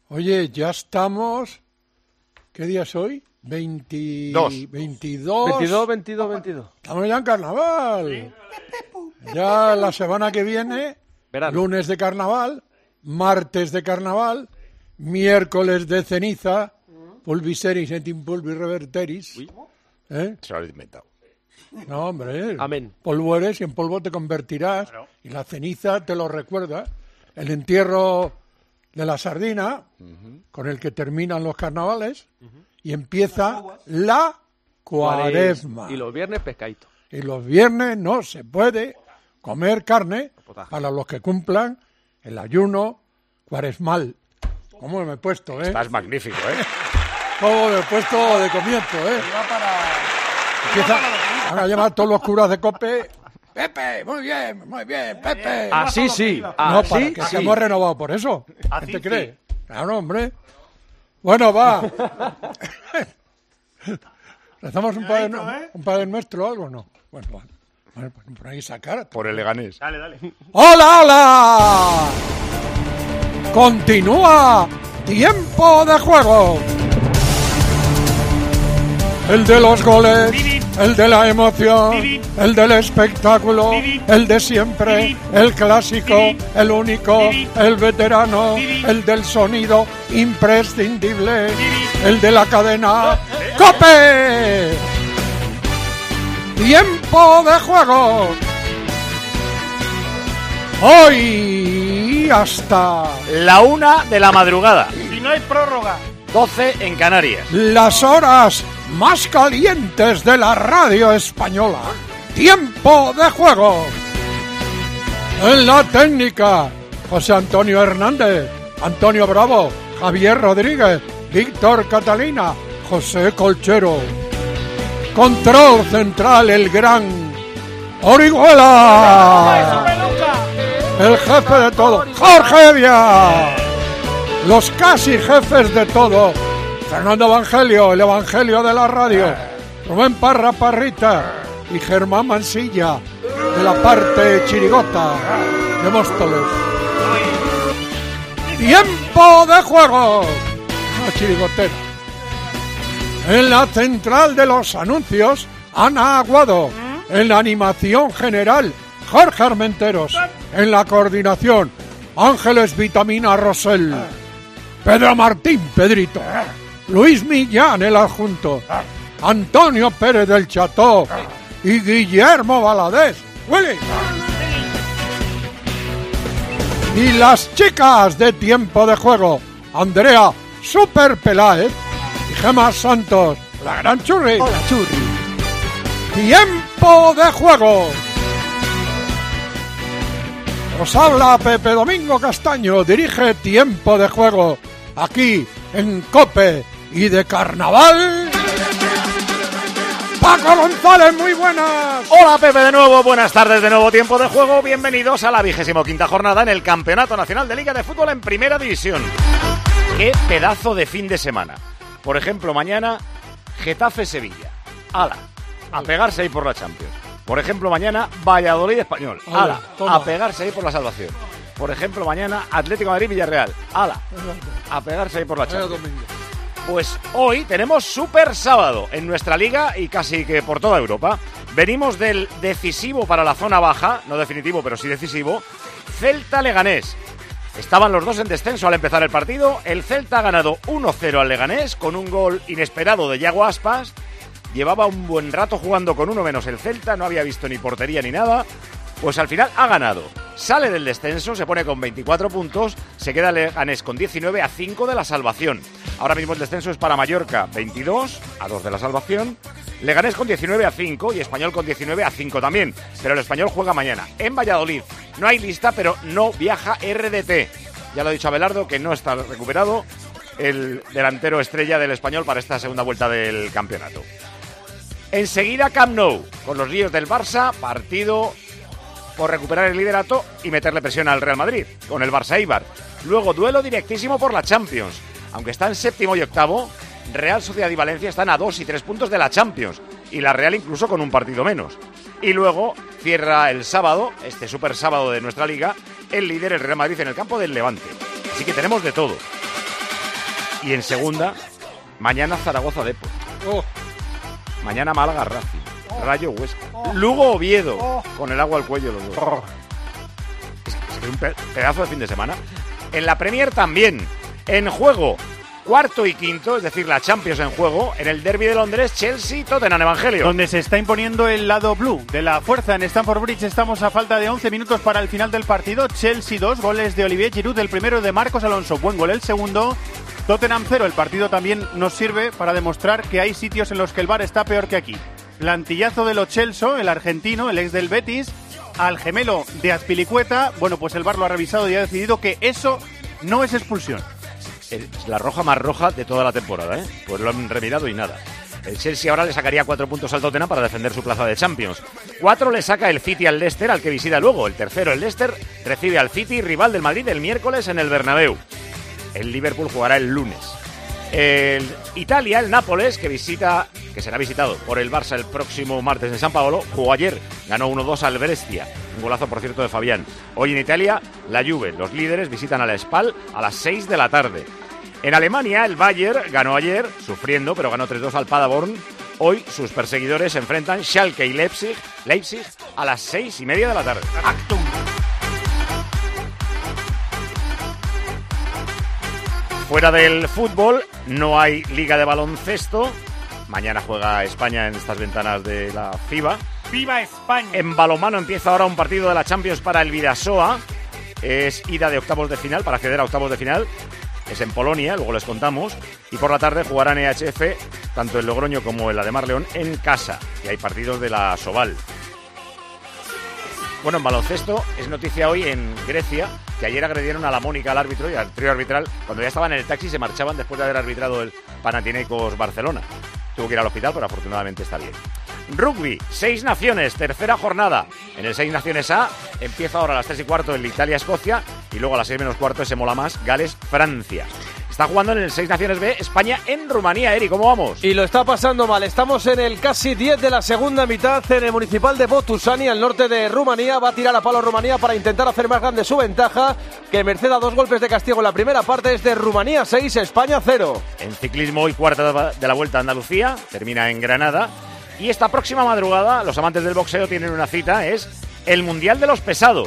Oye, ya estamos... ¿Qué día es hoy? 22. Estamos ya en carnaval. Sí. Ya la semana que viene, verano. Lunes de carnaval, martes de carnaval, miércoles de ceniza, pulviseris et impulvis reverteris. Se lo has inventado. No, hombre. Amén. Polvo eres y en polvo te convertirás. Claro. Y la ceniza te lo recuerda. El entierro de la sardina, con el que terminan los carnavales, y empieza la cuaresma. Y los viernes pescadito. Y los viernes no se puede comer carne para los que cumplan el ayuno cuaresmal. ¿Cómo me he puesto, Estás magnífico, ¿Cómo me he puesto de comienzo, Empieza a llamar a todos los curas de COPE. Pepe, muy bien, Pepe. Así sí. No, para que hemos renovado por eso. ¿Qué te crees? Claro, hombre. Bueno, va. ¿Rezamos un padre nuestro o algo o no? Bueno, vale, pues por ahí sacar. Por el Leganés. Dale. ¡Hola, hola! Continúa Tiempo de Juego. El de los goles, el de la emoción, el del espectáculo, el de siempre, el clásico, el único, el veterano, el del sonido imprescindible, el de la cadena ¡COPE! ¡Tiempo de Juego! Hoy hasta la 1 de la madrugada. Si no hay prórroga. 12 en Canarias. Las horas más calientes de la radio española. Tiempo de Juego. En la técnica, José Antonio Hernández, Antonio Bravo, Javier Rodríguez, Víctor Catalina, José Colchero. Control central, el gran Orihuela. El jefe de todo, Jorge Evia. Los casi jefes de todo, Fernando Evangelio, el Evangelio de la radio, Rubén Parra Parrita y Germán Mansilla, de la parte chirigota de Móstoles. ¡Tiempo de Juego! Una chirigotera. En la central de los anuncios, Ana Aguado. En la animación general, Jorge Armenteros. En la coordinación, Ángeles Vitamina Rosell. Pedro Martín Pedrito. Luis Millán, el adjunto. Antonio Pérez del Cható. Y Guillermo Valadez. ¡Willy! Y las chicas de Tiempo de Juego, Andrea Super Peláez y Gemma Santos, la gran Churri. Hola, Churri. Tiempo de Juego. Os habla Pepe Domingo Castaño, dirige Tiempo de Juego, aquí en COPE y de Carnaval. Paco González, muy buenas. Hola Pepe de nuevo, buenas tardes de nuevo, Tiempo de Juego, bienvenidos a la 25ª jornada en el Campeonato Nacional de Liga de Fútbol en Primera División. ¡Qué pedazo de fin de semana! Por ejemplo, mañana, Getafe-Sevilla. ¡Hala! A pegarse ahí por la Champions. Por ejemplo, mañana, Valladolid-Español. ¡Hala! A pegarse ahí por la salvación. Por ejemplo, mañana, Atlético de Madrid-Villarreal. ¡Hala! A pegarse ahí por la Champions. Pues hoy tenemos Super Sábado en nuestra liga y casi que por toda Europa. Venimos del decisivo para la zona baja, no definitivo, pero sí decisivo, Celta-Leganés. Estaban los dos en descenso al empezar el partido. El Celta ha ganado 1-0 al Leganés con un gol inesperado de Yago Aspas. Llevaba un buen rato jugando con uno menos el Celta, no había visto ni portería ni nada. Pues al final ha ganado. Sale del descenso, se pone con 24 puntos, se queda Leganés con 19 a 5 de la salvación. Ahora mismo el descenso es para Mallorca, 22 a 2 de la salvación. Leganés con 19 a 5 y Español con 19 a 5 también. Pero el Español juega mañana en Valladolid. No hay lista, pero no viaja RDT. Ya lo ha dicho Abelardo, que no está recuperado el delantero estrella del Español para esta segunda vuelta del campeonato. Enseguida Camp Nou, con los líos del Barça, partido por recuperar el liderato y meterle presión al Real Madrid, con el Barça Eibar. Luego duelo directísimo por la Champions. Aunque están séptimo y octavo, Real Sociedad y Valencia están a 2 y 3 puntos de la Champions. Y la Real incluso con un partido menos. Y luego cierra el sábado, este super sábado de nuestra liga, el líder, el Real Madrid, en el campo del Levante. Así que tenemos de todo. Y en segunda, mañana Zaragoza Depor. Mañana Málaga Racing. Rayo Huesca. Lugo Oviedo. Con el agua al cuello los dos. Es un pedazo de fin de semana. En la Premier también. En juego, cuarto y quinto, es decir, la Champions en juego, en el derbi de Londres, Chelsea-Tottenham, Evangelio. Donde se está imponiendo el lado blue de la fuerza en Stamford Bridge. Estamos a falta de 11 minutos para el final del partido. Chelsea 2, goles de Olivier Giroud, el primero de Marcos Alonso. Buen gol el segundo. Tottenham 0. El partido también nos sirve para demostrar que hay sitios en los que el VAR está peor que aquí. Plantillazo de Lo Celso, el argentino, el ex del Betis, al gemelo de Azpilicueta. Bueno, pues el VAR lo ha revisado y ha decidido que eso no es expulsión. Es la roja más roja de toda la temporada, ¿eh? Pues lo han remirado y nada. El Chelsea ahora le sacaría 4 puntos al Tottenham para defender su plaza de Champions. 4 le saca el City al Leicester, al que visita luego. El tercero, el Leicester, recibe al City, rival del Madrid, el miércoles en el Bernabéu. El Liverpool jugará el lunes. El Italia, el Nápoles, que será visitado por el Barça el próximo martes en San Paolo, jugó ayer, ganó 1-2 al Brescia, un golazo por cierto de Fabián. Hoy en Italia, la Juve, los líderes, visitan a la Spal a las 6 de la tarde. En Alemania, el Bayern ganó ayer, sufriendo, pero ganó 3-2 al Paderborn. Hoy sus perseguidores se enfrentan Schalke y Leipzig a las 6:30 de la tarde. Actum. Fuera del fútbol, no hay liga de baloncesto. Mañana juega España en estas ventanas de la FIBA. ¡Viva España! En balonmano empieza ahora un partido de la Champions para el Vidasoa. Es ida de octavos de final, para acceder a octavos de final. Es en Polonia, luego les contamos. Y por la tarde jugarán EHF, tanto el Logroño como el Ademar León, en casa. Y hay partidos de la Sobal. Bueno, en baloncesto es noticia hoy en Grecia que ayer agredieron a la Mónica, al árbitro y al trío arbitral, cuando ya estaban en el taxi y se marchaban después de haber arbitrado el Panathinaikos Barcelona. Tuvo que ir al hospital, pero afortunadamente está bien. Rugby, 6 naciones, tercera jornada. En el 6 naciones A empieza ahora a las 3:15 el Italia-Escocia y luego a las 6:15 se mola más Gales-Francia. Está jugando en el 6 naciones B España en Rumanía. Eri, ¿cómo vamos? Y lo está pasando mal. Estamos en el casi 10 de la segunda mitad en el municipal de Botusani, al norte de Rumanía. Va a tirar a palo Rumanía para intentar hacer más grande su ventaja, que merced a 2 golpes de castigo en la primera parte es de Rumanía 6, España 0. En ciclismo hoy cuarta de la Vuelta a Andalucía, termina en Granada. Y esta próxima madrugada, los amantes del boxeo tienen una cita, es el Mundial de los Pesados.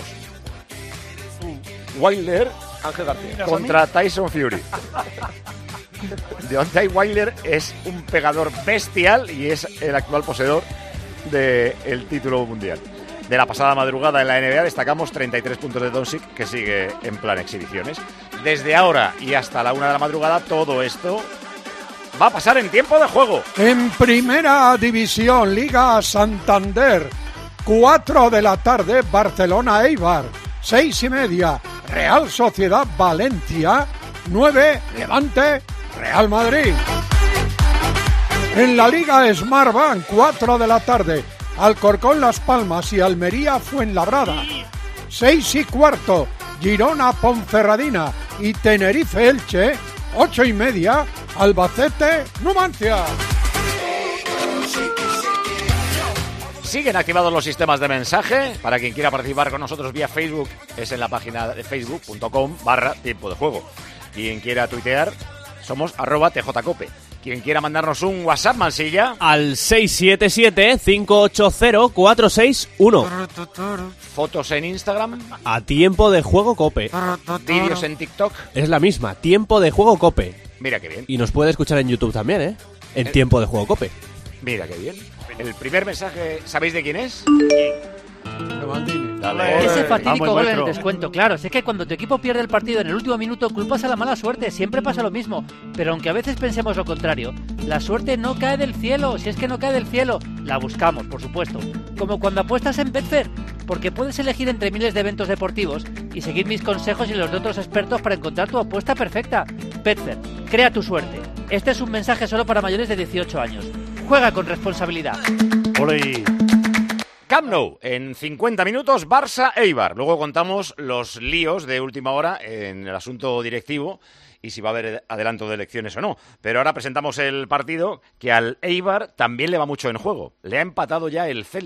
Wilder Ángel García contra Tyson Fury. Deontay Wilder es un pegador bestial y es el actual poseedor del título mundial. De la pasada madrugada en la NBA destacamos 33 puntos de Doncic, que sigue en plan exhibiciones. Desde ahora y hasta la 1 de la madrugada, todo esto va a pasar en tiempo de juego. En Primera División, Liga Santander, 4 de la tarde, Barcelona-Eibar, 6:30, Real Sociedad Valencia, 9, Levante, Real Madrid. En la Liga Smartbank, 4 de la tarde, Alcorcón Las Palmas y Almería Fuenlabrada, 6:15, Girona Ponferradina y Tenerife Elche, 8:30, Albacete Numancia. Siguen activados los sistemas de mensaje. Para quien quiera participar con nosotros vía Facebook, es en la página de facebook.com/tiempo de juego. Quien quiera tuitear, somos @tjcope. Quien quiera mandarnos un WhatsApp, Mansilla, al 677-580-461. Fotos en Instagram, A Tiempo de Juego Cope. vídeos en TikTok. Es la misma, Tiempo de Juego Cope. Mira qué bien, Y nos puede escuchar en YouTube también, ¿eh? En Tiempo de Juego Cope. mira qué bien. El primer mensaje, ¿sabéis de quién es? Dale. Ese fatídico Vamos, gol en el maestro. descuento, claro. Si es que cuando tu equipo pierde el partido en el último minuto, culpas a la mala suerte. Siempre pasa lo mismo. Pero aunque a veces pensemos lo contrario, la suerte no cae del cielo. Si es que no cae del cielo, la buscamos, por supuesto. Como cuando apuestas en Betfair, porque puedes elegir entre miles de eventos deportivos y seguir mis consejos y los de otros expertos para encontrar tu apuesta perfecta. Betfair, crea tu suerte. Este es un mensaje solo para mayores de 18 años. Juega con responsabilidad. Ole. Camp Nou, en 50 minutos, Barça-Eibar. Luego contamos los líos de última hora en el asunto directivo y si va a haber adelanto de elecciones o no. Pero ahora presentamos el partido que al Eibar también le va mucho en juego. Le ha empatado ya el Celta.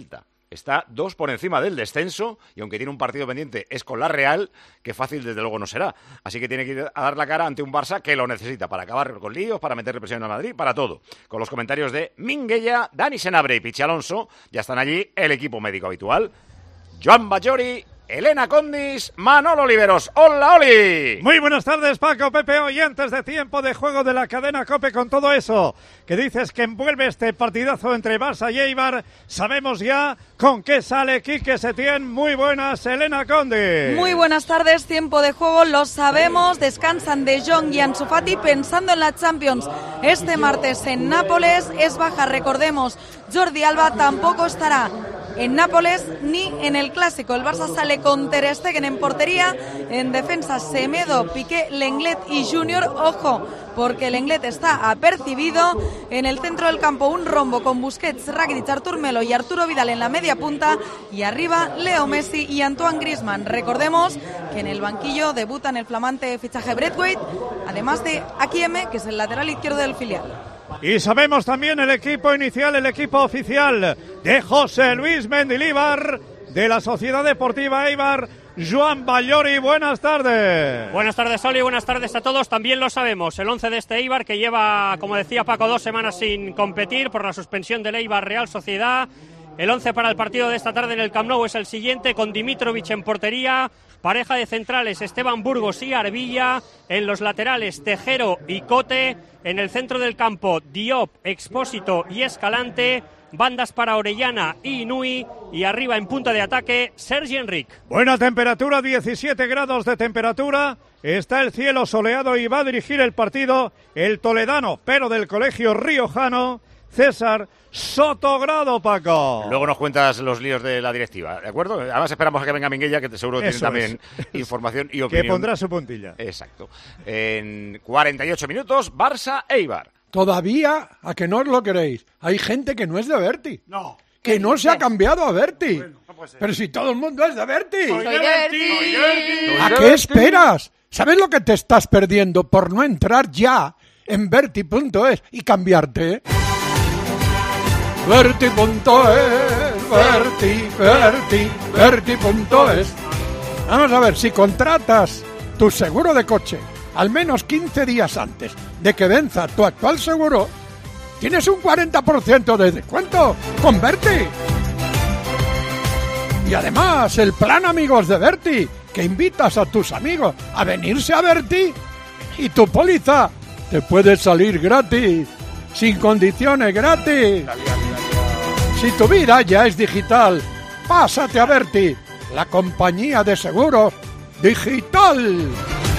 Está 2 por encima del descenso y aunque tiene un partido pendiente es con la Real, que fácil desde luego no será. Así que tiene que ir a dar la cara ante un Barça que lo necesita para acabar con líos, para meterle presión a Madrid, para todo. Con los comentarios de Minguella, Dani Senabre y Pichi Alonso, ya están allí el equipo médico habitual. Joan Ballori, Elena Condis, Manolo Oliveros. ¡Hola, Oli! Muy buenas tardes, Paco, Pepe, oyentes de Tiempo de Juego de la cadena COPE. Con todo eso que dices que envuelve este partidazo entre Barça y Eibar, sabemos ya con qué sale Quique Setién. Muy buenas, Elena Condis. Muy buenas tardes, Tiempo de Juego, lo sabemos. Descansan De Jong y Ansu Fati pensando en la Champions. Este martes en Nápoles es baja, recordemos, Jordi Alba tampoco estará en Nápoles ni en el Clásico. El Barça sale con Ter Stegen en portería, en defensa Semedo, Piqué, Lenglet y Junior. Ojo, porque Lenglet está apercibido. En el centro del campo un rombo con Busquets, Rakitic, Artur Melo y Arturo Vidal en la media punta, y arriba Leo Messi y Antoine Griezmann. Recordemos que en el banquillo debutan el flamante fichaje Braithwaite, además de Akieme, que es el lateral izquierdo del filial. Y sabemos también el equipo inicial, el equipo oficial de José Luis Mendilibar, de la Sociedad Deportiva Eibar. Joan Ballori, buenas tardes. Buenas tardes, Oli, buenas tardes a todos. También lo sabemos, el 11 de este Eibar, que lleva, como decía Paco, 2 semanas sin competir por la suspensión del Eibar Real Sociedad. El 11 para el partido de esta tarde en el Camp Nou es el siguiente, con Dimitrovic en portería, pareja de centrales Esteban Burgos y Arbilla, en los laterales Tejero y Cote, en el centro del campo Diop, Expósito y Escalante, bandas para Orellana y Inui, y arriba en punta de ataque Sergi Enric. Buena temperatura, 17 grados de temperatura, está el cielo soleado y va a dirigir el partido el toledano, pero del colegio riojano, César Sotogrado, Paco. Luego nos cuentas los líos de la directiva, ¿de acuerdo? Además esperamos a que venga Minguella, que seguro tiene también información y opinión. Que pondrá su puntilla. Exacto. En 48 minutos, Barça-Eibar. Todavía, a que no os lo queréis, hay gente que no es de Berti. No. Que no se ha cambiado a Berti. Bueno, no puede ser. Pero si todo el mundo es de Berti. Soy de Berti. ¿A qué esperas? ¿Sabes lo que te estás perdiendo por no entrar ya en Berti.es y cambiarte? Berti.es, Berti.es. Vamos a ver, si contratas tu seguro de coche al menos 15 días antes de que venza tu actual seguro, tienes un 40% de descuento con Berti. Y además, el plan Amigos de Berti, que invitas a tus amigos a venirse a Berti y tu póliza te puede salir gratis, sin condiciones, gratis. Si tu vida ya es digital, pásate a Berti, la compañía de seguros digital.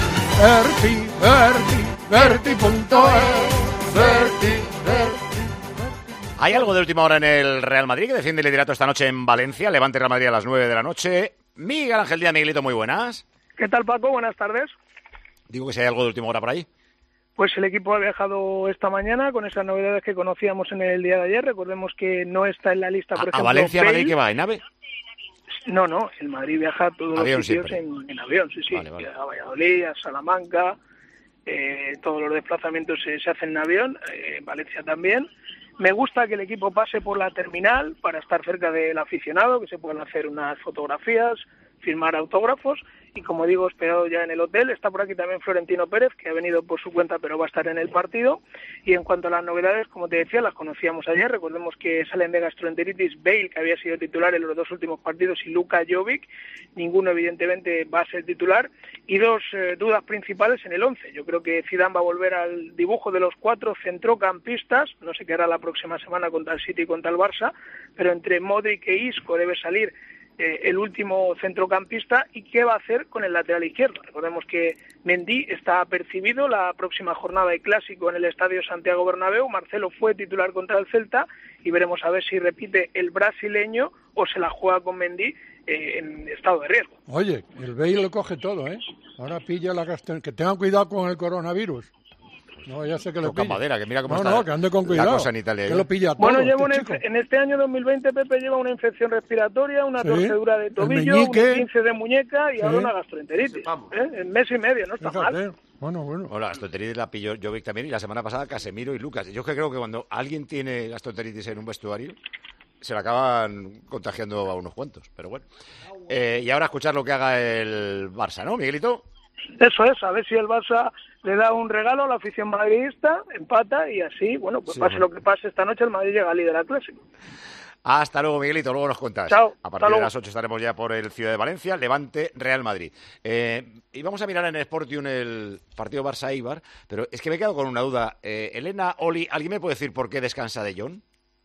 Berti.es. Hay algo de última hora en el Real Madrid, que defiende el liderato esta noche en Valencia. Levante Real Madrid a las 9 de la noche. Miguel Ángel Díaz, Miguelito, muy buenas. ¿Qué tal, Paco? Buenas tardes. Digo que si hay algo de última hora por ahí. Pues el equipo ha viajado esta mañana con esas novedades que conocíamos en el día de ayer. Recordemos que no está en la lista, por ejemplo, ¿A Valencia Bale. Madrid qué va? ¿En AVE? No, el Madrid viaja a todos Avión los sitios siempre. en avión, sí. Vale. A Valladolid, a Salamanca, todos los desplazamientos se hacen en avión, Valencia también. Me gusta que el equipo pase por la terminal para estar cerca del aficionado, que se puedan hacer unas fotografías, firmar autógrafos, y como digo, esperado ya en el hotel. Está por aquí también Florentino Pérez, que ha venido por su cuenta pero va a estar en el partido. Y en cuanto a las novedades, como te decía, las conocíamos ayer. Recordemos que salen de gastroenteritis Bale, que había sido titular en los 2 últimos partidos, y Luka Jovic. Ninguno evidentemente va a ser titular. Y 2 dudas principales en el 11. Yo creo que Zidane va a volver al dibujo de los 4 centrocampistas. No sé qué hará la próxima semana contra el City y contra el Barça, pero entre Modric e Isco debe salir el último centrocampista. ¿Y qué va a hacer con el lateral izquierdo? Recordemos que Mendy está apercibido la próxima jornada de Clásico en el Estadio Santiago Bernabéu. Marcelo fue titular contra el Celta y veremos a ver si repite el brasileño o se la juega con Mendy en estado de riesgo. Oye, el Bale lo coge todo, ¿eh? Ahora pilla la gastroenteritis. Que tengan cuidado con el coronavirus. No, ya sé que lo Toca pilla. madera, que mira cómo está. No, que ande con cuidado. La cosa en Italia. Que lo pilla todo. Bueno, lleva chico. en este año 2020, Pepe lleva una infección respiratoria, una torcedura de tobillo, un 15 de muñeca y ahora una gastroenteritis. En mes y medio, no está mal. Bueno. La gastroenteritis la pilló Jovic también, y la semana pasada Casemiro y Lucas. Yo creo que cuando alguien tiene gastroenteritis en un vestuario, se le acaban contagiando a unos cuantos, pero bueno. Y ahora escuchar lo que haga el Barça, ¿no, Miguelito? Eso es, a ver si el Barça le da un regalo a la afición madridista, empata y así, bueno, pues pase lo que pase esta noche, el Madrid llega líder al Clásico. Hasta luego, Miguelito, luego nos cuentas. Chao. A partir de las 8 estaremos ya por el Ciudad de Valencia, Levante, Real Madrid. Y vamos a mirar en Sportium el partido Barça-Eibar, pero es que me he quedado con una duda. Elena, Oli, ¿alguien me puede decir por qué descansa De Jong?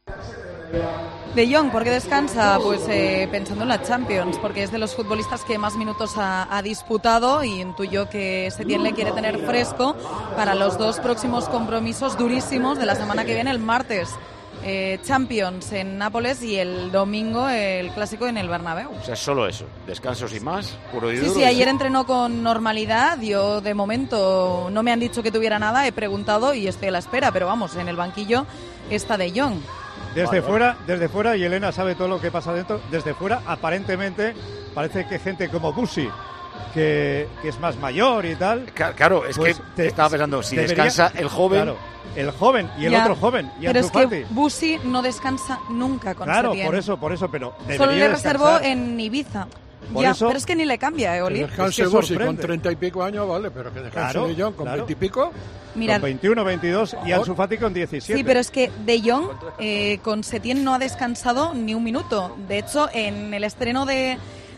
De Jong, ¿por qué descansa? Pues pensando en la Champions, porque es de los futbolistas que más minutos ha disputado y intuyo que Setién le quiere tener fresco para los 2 próximos compromisos durísimos de la semana que viene, el martes. Champions en Nápoles y el domingo el Clásico en el Bernabéu. O sea, es solo eso, descanso sin más, puro y duro. Sí, ayer entrenó con normalidad, yo de momento no me han dicho que tuviera nada, he preguntado y estoy a la espera, pero vamos, en el banquillo está De Jong. Desde fuera, y Elena sabe todo lo que pasa dentro, desde fuera aparentemente parece que gente como Busi, que es más mayor y tal. Claro, es pues que estaba pensando, si descansa el joven... Claro, el joven y el otro joven. Y pero es que Busi no descansa nunca con Claro, Setién. por eso, pero solo le reservó en Ibiza. Eso, pero es que ni le cambia, Oli. Que descanse Busi con 30 y pico años, vale, pero que descanse De Jong con 20 y pico. Mirad, con 21, 22 y Ansu Fati con 17. Sí, pero es que De Jong con Setién no ha descansado ni un minuto. De hecho, en el estreno de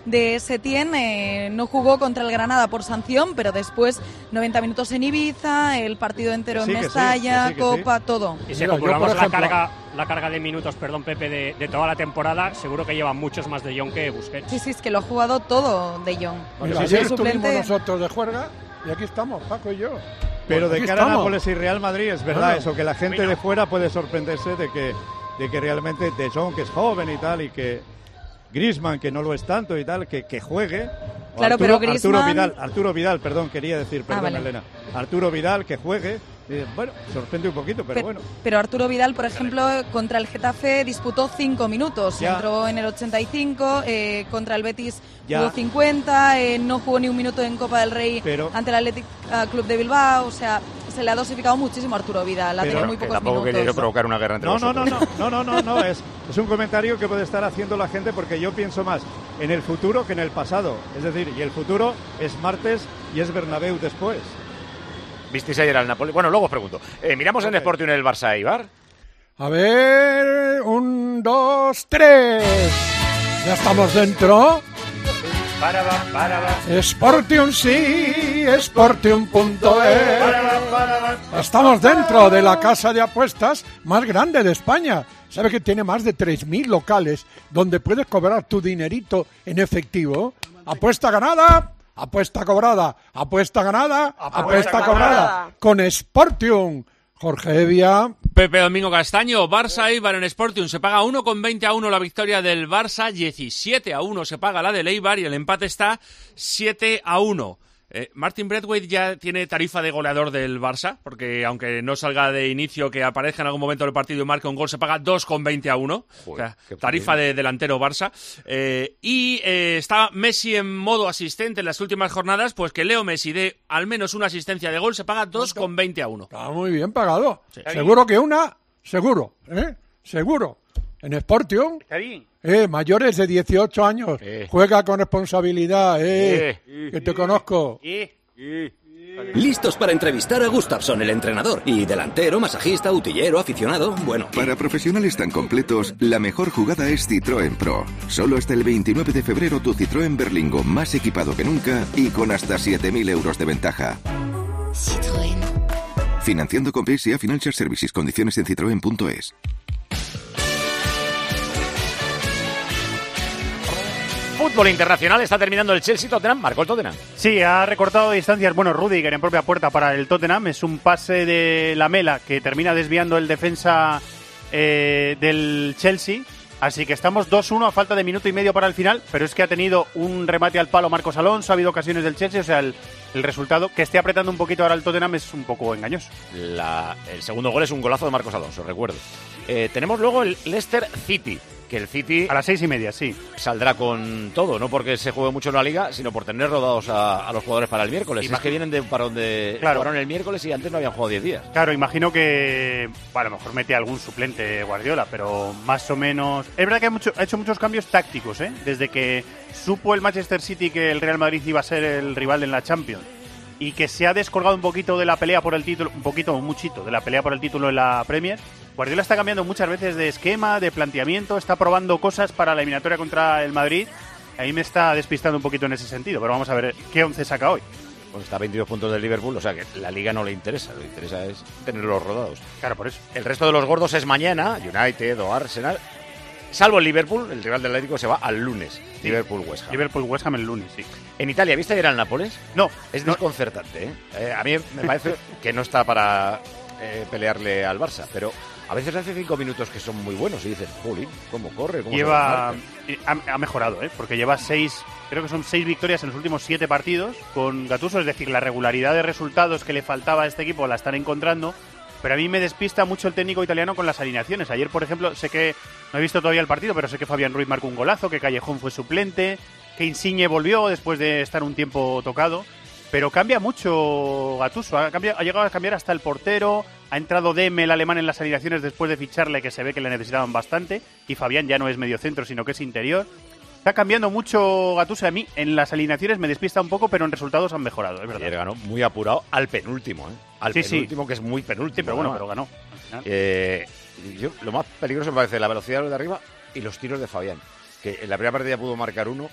Setién no jugó contra el Granada por sanción, pero después 90 minutos en Ibiza, el partido entero en Mestalla, Copa, todo. Y si calculamos la carga de minutos, Pepe, de toda la temporada, seguro que lleva muchos más De Jong que Busquets. Sí, es que lo ha jugado todo De Jong. Mira, ayer estuvimos nosotros de juerga y aquí estamos, Paco y yo. Pero de cara a Nápoles y Real Madrid es verdad eso, que la gente de fuera puede sorprenderse de que realmente De Jong, que es joven y tal, y que Griezmann, que no lo es tanto y tal, que juegue. Claro, pero Griezmann... Arturo Vidal, quería decir, vale. Elena. Arturo Vidal, que juegue. Bueno, sorprende un poquito, pero bueno. Pero Arturo Vidal, por ejemplo, contra el Getafe disputó 5 minutos. Entró en el 85, contra el Betis jugó 50, no jugó ni un minuto en Copa del Rey ante el Athletic Club de Bilbao. O sea, se le ha dosificado muchísimo a Arturo Vidal. Ha tenido muy pocos tampoco minutos. Quería provocar una guerra entre vosotros. No. Es un comentario que puede estar haciendo la gente porque yo pienso más en el futuro que en el pasado. Es decir, y el futuro es martes y es Bernabéu después. ¿Visteis ayer al Napoli? Bueno, luego os pregunto. Miramos en Sportium el Barça-Eibar. A ver, 1, 2, 3. Ya estamos dentro. Sportium sí, Sportium.es. Estamos dentro de la casa de apuestas más grande de España. ¿Sabe que tiene más de 3.000 locales donde puedes cobrar tu dinerito en efectivo? Apuesta ganada, apuesta cobrada, apuesta ganada, apuesta cobrada. Con Sportium. Jorge Evia. Pepe Domingo Castaño, Barça-Eibar en Sportium. Se paga 1,20 la victoria del Barça, 17-1 se paga la del Eibar y el empate está 7-1. Martin Braithwaite ya tiene tarifa de goleador del Barça, porque aunque no salga de inicio, que aparezca en algún momento del partido y marque un gol, se paga 2,20. O sea, tarifa de delantero Barça. Y está Messi en modo asistente en las últimas jornadas, pues que Leo Messi dé al menos una asistencia de gol, se paga 2,20. Está muy bien pagado. Sí. Seguro que seguro. En Sportium, mayores de 18 años, juega con responsabilidad, que te conozco. Listos para entrevistar a Gustafsson, el entrenador. Y delantero, masajista, utillero, aficionado, bueno. Para profesionales tan completos, la mejor jugada es Citroën Pro. Solo hasta el 29 de febrero tu Citroën Berlingo más equipado que nunca y con hasta 7.000 euros de ventaja. Citroën. Financiando con PSA Financial Services. Condiciones en citroen.es. Fútbol internacional, está terminando el Chelsea-Tottenham, marcó el Tottenham. Sí, ha recortado distancias, Rüdiger en propia puerta para el Tottenham, es un pase de Lamela que termina desviando el defensa del Chelsea, así que estamos 2-1 a falta de minuto y medio para el final, pero es que ha tenido un remate al palo Marcos Alonso, ha habido ocasiones del Chelsea, o sea, el resultado que esté apretando un poquito ahora el Tottenham es un poco engañoso. El segundo gol es un golazo de Marcos Alonso, recuerdo. Tenemos luego el Leicester City. que el City... A las 6:30, sí. Saldrá con todo, no porque se juegue mucho en la Liga, sino por tener rodados a los jugadores para el miércoles. Y más que vienen de un parón de... Claro. Jugaron el miércoles y antes no habían jugado 10 días. Claro, imagino que... Bueno, a lo mejor mete algún suplente Guardiola, pero más o menos... Es verdad que ha hecho muchos cambios tácticos, ¿eh? Desde que supo el Manchester City que el Real Madrid iba a ser el rival en la Champions y que se ha descolgado un poquito de la pelea por el título, muchito, de la pelea por el título en la Premier. Guardiola está cambiando muchas veces de esquema, de planteamiento, está probando cosas para la eliminatoria contra el Madrid. Ahí me está despistando un poquito en ese sentido, pero vamos a ver qué 11 saca hoy. Pues está a 22 puntos del Liverpool, o sea que la Liga no le interesa, lo que interesa es tenerlos rodados. Claro, por eso. El resto de los gordos es mañana, United o Arsenal, salvo el Liverpool, el rival del Atlético se va al lunes, sí. Liverpool-West Ham. Liverpool-West Ham el lunes, sí. En Italia, ¿viste ayer al Nápoles? No. Es desconcertante, ¿eh? A mí me parece que no está para pelearle al Barça, pero... A veces hace 5 minutos que son muy buenos y dices, jolín, ¿cómo corre? ¿Cómo ha mejorado, porque lleva 6, creo que son 6 victorias en los últimos 7 partidos con Gattuso, es decir, la regularidad de resultados que le faltaba a este equipo la están encontrando, pero a mí me despista mucho el técnico italiano con las alineaciones. Ayer, por ejemplo, sé que no he visto todavía el partido, pero sé que Fabián Ruiz marcó un golazo, que Callejón fue suplente, que Insigne volvió después de estar un tiempo tocado. Pero cambia mucho Gattuso, ha llegado a cambiar hasta el portero, ha entrado Demme, el alemán, en las alineaciones después de ficharle, que se ve que le necesitaban bastante, y Fabián ya no es mediocentro, sino que es interior. Está cambiando mucho Gattuso, a mí en las alineaciones me despista un poco, pero en resultados han mejorado, es verdad. Ayer ganó muy apurado al penúltimo, Al penúltimo, que es muy penúltimo. Sí, pero bueno, pero ganó. Al final. Lo más peligroso me parece la velocidad de arriba y los tiros de Fabián, que en la primera parte ya pudo marcar uno.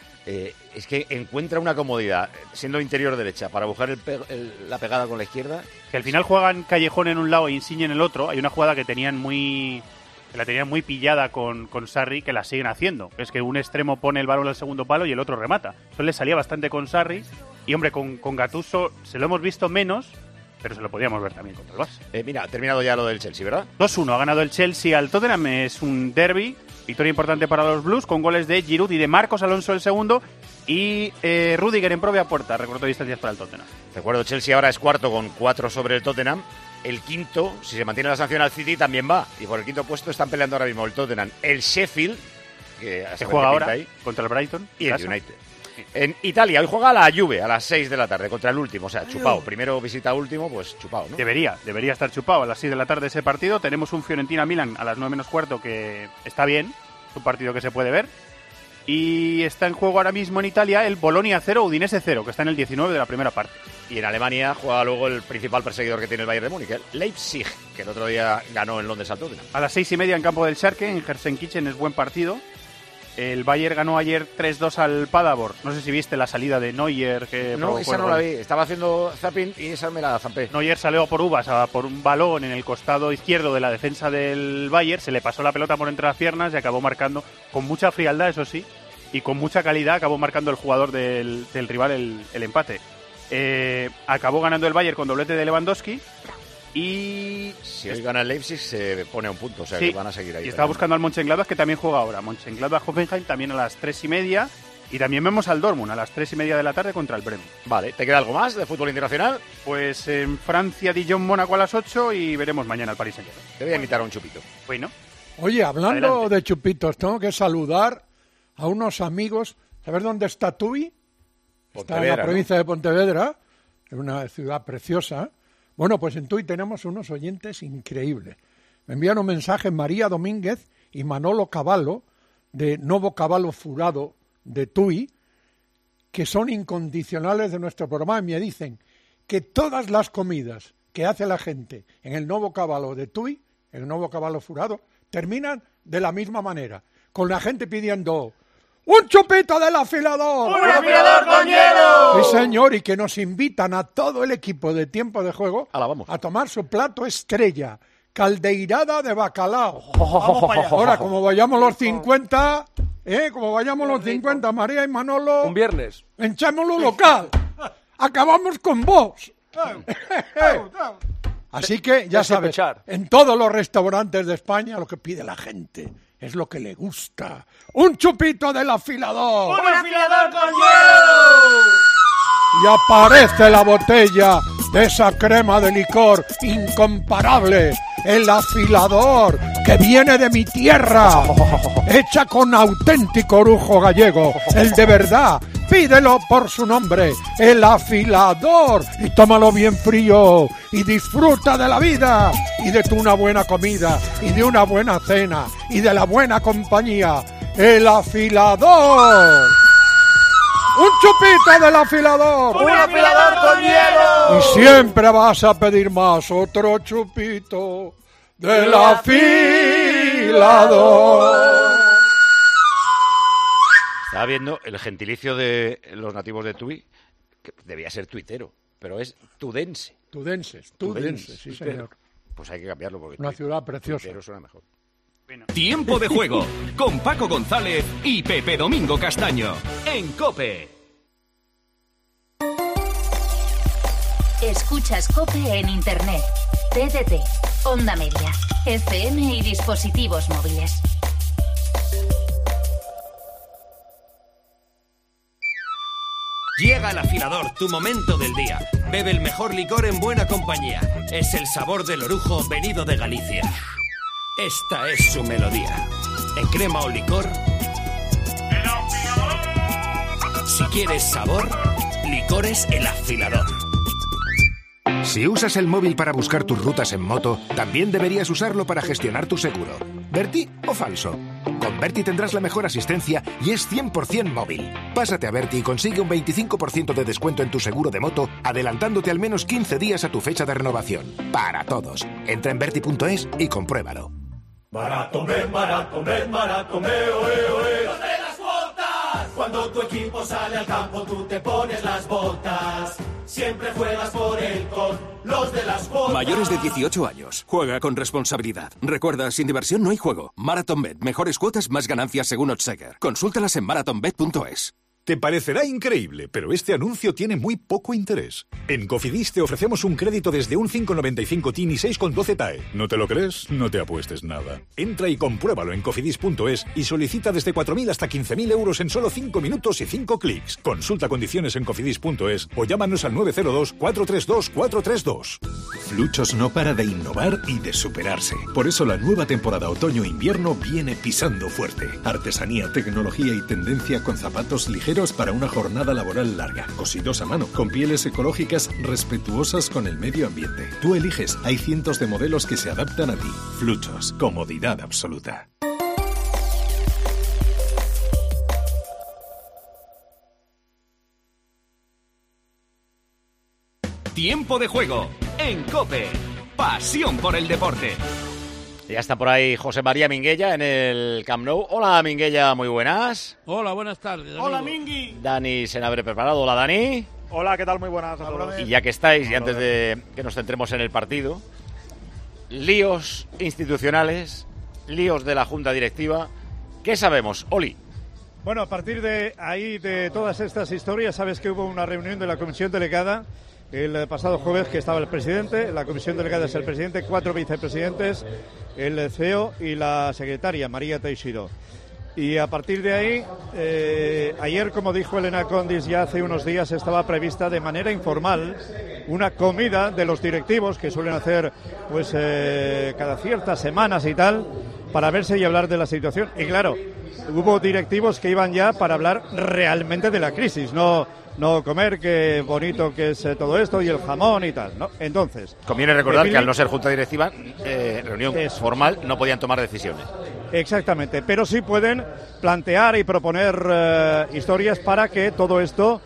Es que encuentra una comodidad siendo interior derecha para buscar la pegada con la izquierda. Que al final juegan Callejón en un lado e Insigne en el otro. Hay una jugada que la tenían muy pillada con Sarri, que la siguen haciendo. Es que un extremo pone el balón al segundo palo y el otro remata. Eso le salía bastante con Sarri. Y hombre, con Gattuso se lo hemos visto menos, pero se lo podíamos ver también contra el Barça. Mira, ha terminado ya lo del Chelsea, ¿verdad? 2-1, ha ganado el Chelsea al Tottenham. Es un derbi. Victoria importante para los Blues, con goles de Giroud y de Marcos Alonso el segundo, y Rüdiger en propia puerta, recortó distancias para el Tottenham. Recuerdo, Chelsea ahora es cuarto con 4 sobre el Tottenham. El quinto, si se mantiene la sanción al City, también va. Y por el quinto puesto están peleando ahora mismo el Tottenham, el Sheffield, que juega ahora ahí, contra el Brighton, y el United. En Italia, hoy juega la Juve a las 6 de la tarde contra el último, o sea, chupao. Primero visita último, pues chupao, ¿no? Debería estar chupao a las 6 de la tarde ese partido. Tenemos un Fiorentina-Milan a las 9 menos cuarto que está bien, es un partido que se puede ver. Y está en juego ahora mismo en Italia el Bolonia 0, Udinese 0, que está en el 19 de la primera parte. Y en Alemania juega luego el principal perseguidor que tiene el Bayern de Múnich, el Leipzig, que el otro día ganó en Londres al Tottenham. A las 6:30 en campo del Schalke, en Gelsenkirchen, es buen partido. El Bayern ganó ayer 3-2 al Paderborn. No sé si viste la salida de Neuer. No, esa no la vi. Estaba haciendo zapping y esa me la zampé. Neuer salió por uvas por un balón en el costado izquierdo de la defensa del Bayern. Se le pasó la pelota por entre las piernas y acabó marcando con mucha frialdad, eso sí. Y con mucha calidad acabó marcando el jugador del rival el empate. Acabó ganando el Bayern con doblete de Lewandowski. Y si hoy gana el Leipzig se pone a un punto, o sea, sí, que van a seguir ahí. Y estaba buscando al Mönchengladbach, que también juega ahora. Mönchengladbach-Hoffenheim también a las 3:30. Y también vemos al Dortmund a las 3:30 de la tarde contra el Bremen. Vale, ¿te queda algo más de fútbol internacional? Pues en Francia, Dijon-Mónaco a las 8 y veremos mañana el Paris Saint-Germain. Te voy a invitar a un chupito. Bueno. Oye, hablando Adelante. de chupitos, tengo que saludar a unos amigos. ¿Sabes dónde está Tui? Está en la provincia de Pontevedra, es una ciudad preciosa. Bueno, pues en Tui tenemos unos oyentes increíbles. Me envían un mensaje María Domínguez y Manolo Cavallo, de Novo Cavallo Furado de Tui, que son incondicionales de nuestro programa, y me dicen que todas las comidas que hace la gente en el Novo Cavallo de Tui, el Novo Cavallo Furado, terminan de la misma manera, con la gente pidiendo ¡un chupito del afilador! ¡Un afilador con hielo! Sí, señor, y que nos invitan a todo el equipo de Tiempo de Juego a tomar su plato estrella, caldeirada de bacalao. Ahora, como vayamos los 50, María y Manolo... Un viernes. Enchémoslo local. Acabamos con vos. Así que, ya sabes, en todos los restaurantes de España lo que pide la gente es lo que le gusta. ¡Un chupito del afilador! ¡Un afilador con hielo! Y aparece la botella de esa crema de licor incomparable, el afilador, que viene de mi tierra, hecha con auténtico orujo gallego, el de verdad. Pídelo por su nombre, el Afilador, y tómalo bien frío, y disfruta de la vida, y de una buena comida, y de una buena cena, y de la buena compañía. El Afilador. ¡Un chupito del Afilador! ¡Un afilador con hielo! Y siempre vas a pedir más, otro chupito del Afilador. Estaba viendo el gentilicio de los nativos de Tui, que debía ser tuitero, pero es tudense. Tudense, sí señor. Pues hay que cambiarlo porque una ciudad preciosa. Tuitero suena mejor. Tiempo de juego con Paco González y Pepe Domingo Castaño en COPE. Escuchas COPE en Internet, TDT, Onda Media, FM y dispositivos móviles. Llega el Afilador, tu momento del día. Bebe el mejor licor en buena compañía. Es el sabor del orujo venido de Galicia. Esta es su melodía. En crema o licor. Si quieres sabor, licores El Afilador. Si usas el móvil para buscar tus rutas en moto, también deberías usarlo para gestionar tu seguro. ¿Berti o falso? Con Berti tendrás la mejor asistencia y es 100% móvil. Pásate a Berti y consigue un 25% de descuento en tu seguro de moto, adelantándote al menos 15 días a tu fecha de renovación. Para todos. Entra en berti.es y compruébalo. Barato mes, oe, oe. ¡Los de las botas! Cuando tu equipo sale al campo, tú te pones las botas. Siempre juegas por él con los de las botas. Mayores de 18 años. Juega con responsabilidad. Recuerda, sin diversión no hay juego. MarathonBet. Mejores cuotas, más ganancias según Oddsheger. Consúltalas en marathonbet.es. Te parecerá increíble, pero este anuncio tiene muy poco interés. En Cofidis te ofrecemos un crédito desde un 5,95 TIN y 6,12 TAE. ¿No te lo crees? No te apuestes nada. Entra y compruébalo en cofidis.es y solicita desde 4.000 hasta 15.000 euros en solo 5 minutos y 5 clics. Consulta condiciones en cofidis.es o llámanos al 902-432-432. Fluchos no para de innovar y de superarse. Por eso la nueva temporada otoño-invierno viene pisando fuerte. Artesanía, tecnología y tendencia con zapatos ligeros para una jornada laboral larga, cosidos a mano, con pieles ecológicas respetuosas con el medio ambiente. Tú eliges, hay cientos de modelos que se adaptan a ti. Fluchos, comodidad absoluta. Tiempo de juego en COPE. Pasión por el deporte. Ya está por ahí José María Minguella en el Camp Nou. Hola, Minguella, muy buenas. Hola, buenas tardes. Hola, amigo. Mingui. Dani Senabre preparado. Hola, Dani. Hola, ¿qué tal? Muy buenas a todos. Y ya que estáis, y antes de que nos centremos en el partido, líos institucionales, líos de la Junta Directiva. ¿Qué sabemos, Oli? Bueno, a partir de ahí, de todas estas historias, sabes que hubo una reunión de la Comisión Delegada el pasado jueves, que estaba el presidente, la Comisión Delegada es el presidente, 4 vicepresidentes, el CEO y la secretaria, María Teixidó. Y a partir de ahí, ayer, como dijo Elena Condis, ya hace unos días estaba prevista de manera informal una comida de los directivos que suelen hacer pues cada ciertas semanas y tal, para verse y hablar de la situación. Y claro, hubo directivos que iban ya para hablar realmente de la crisis, no comer, qué bonito que es todo esto y el jamón y tal, ¿no? Entonces, conviene recordar que al no ser junta directiva, reunión formal, no podían tomar decisiones. Exactamente, pero sí pueden plantear y proponer historias para que todo esto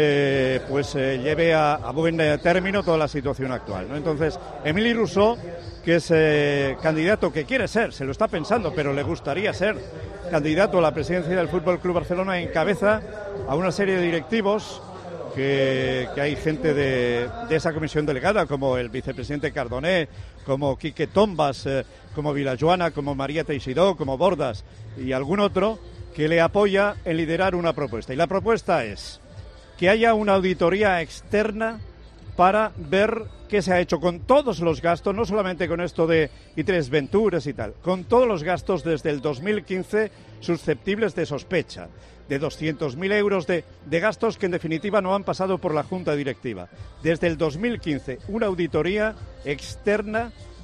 lleve a buen término toda la situación actual, ¿no? Entonces, Émile Rousseau, que es candidato, que quiere ser, se lo está pensando, pero le gustaría ser candidato a la presidencia del Fútbol Club Barcelona, encabeza a una serie de directivos que hay gente de esa comisión delegada, como el vicepresidente Cardoné, como Quique Tombas, como Vilajoana, como María Teixidó, como Bordas y algún otro que le apoya en liderar una propuesta. Y la propuesta es que haya una auditoría externa para ver qué se ha hecho con todos los gastos, no solamente con esto de I3 Venturas y tal, con todos los gastos desde el 2015 susceptibles de sospecha, de 200.000 euros de gastos que en definitiva no han pasado por la Junta Directiva. Desde el 2015, una auditoría externa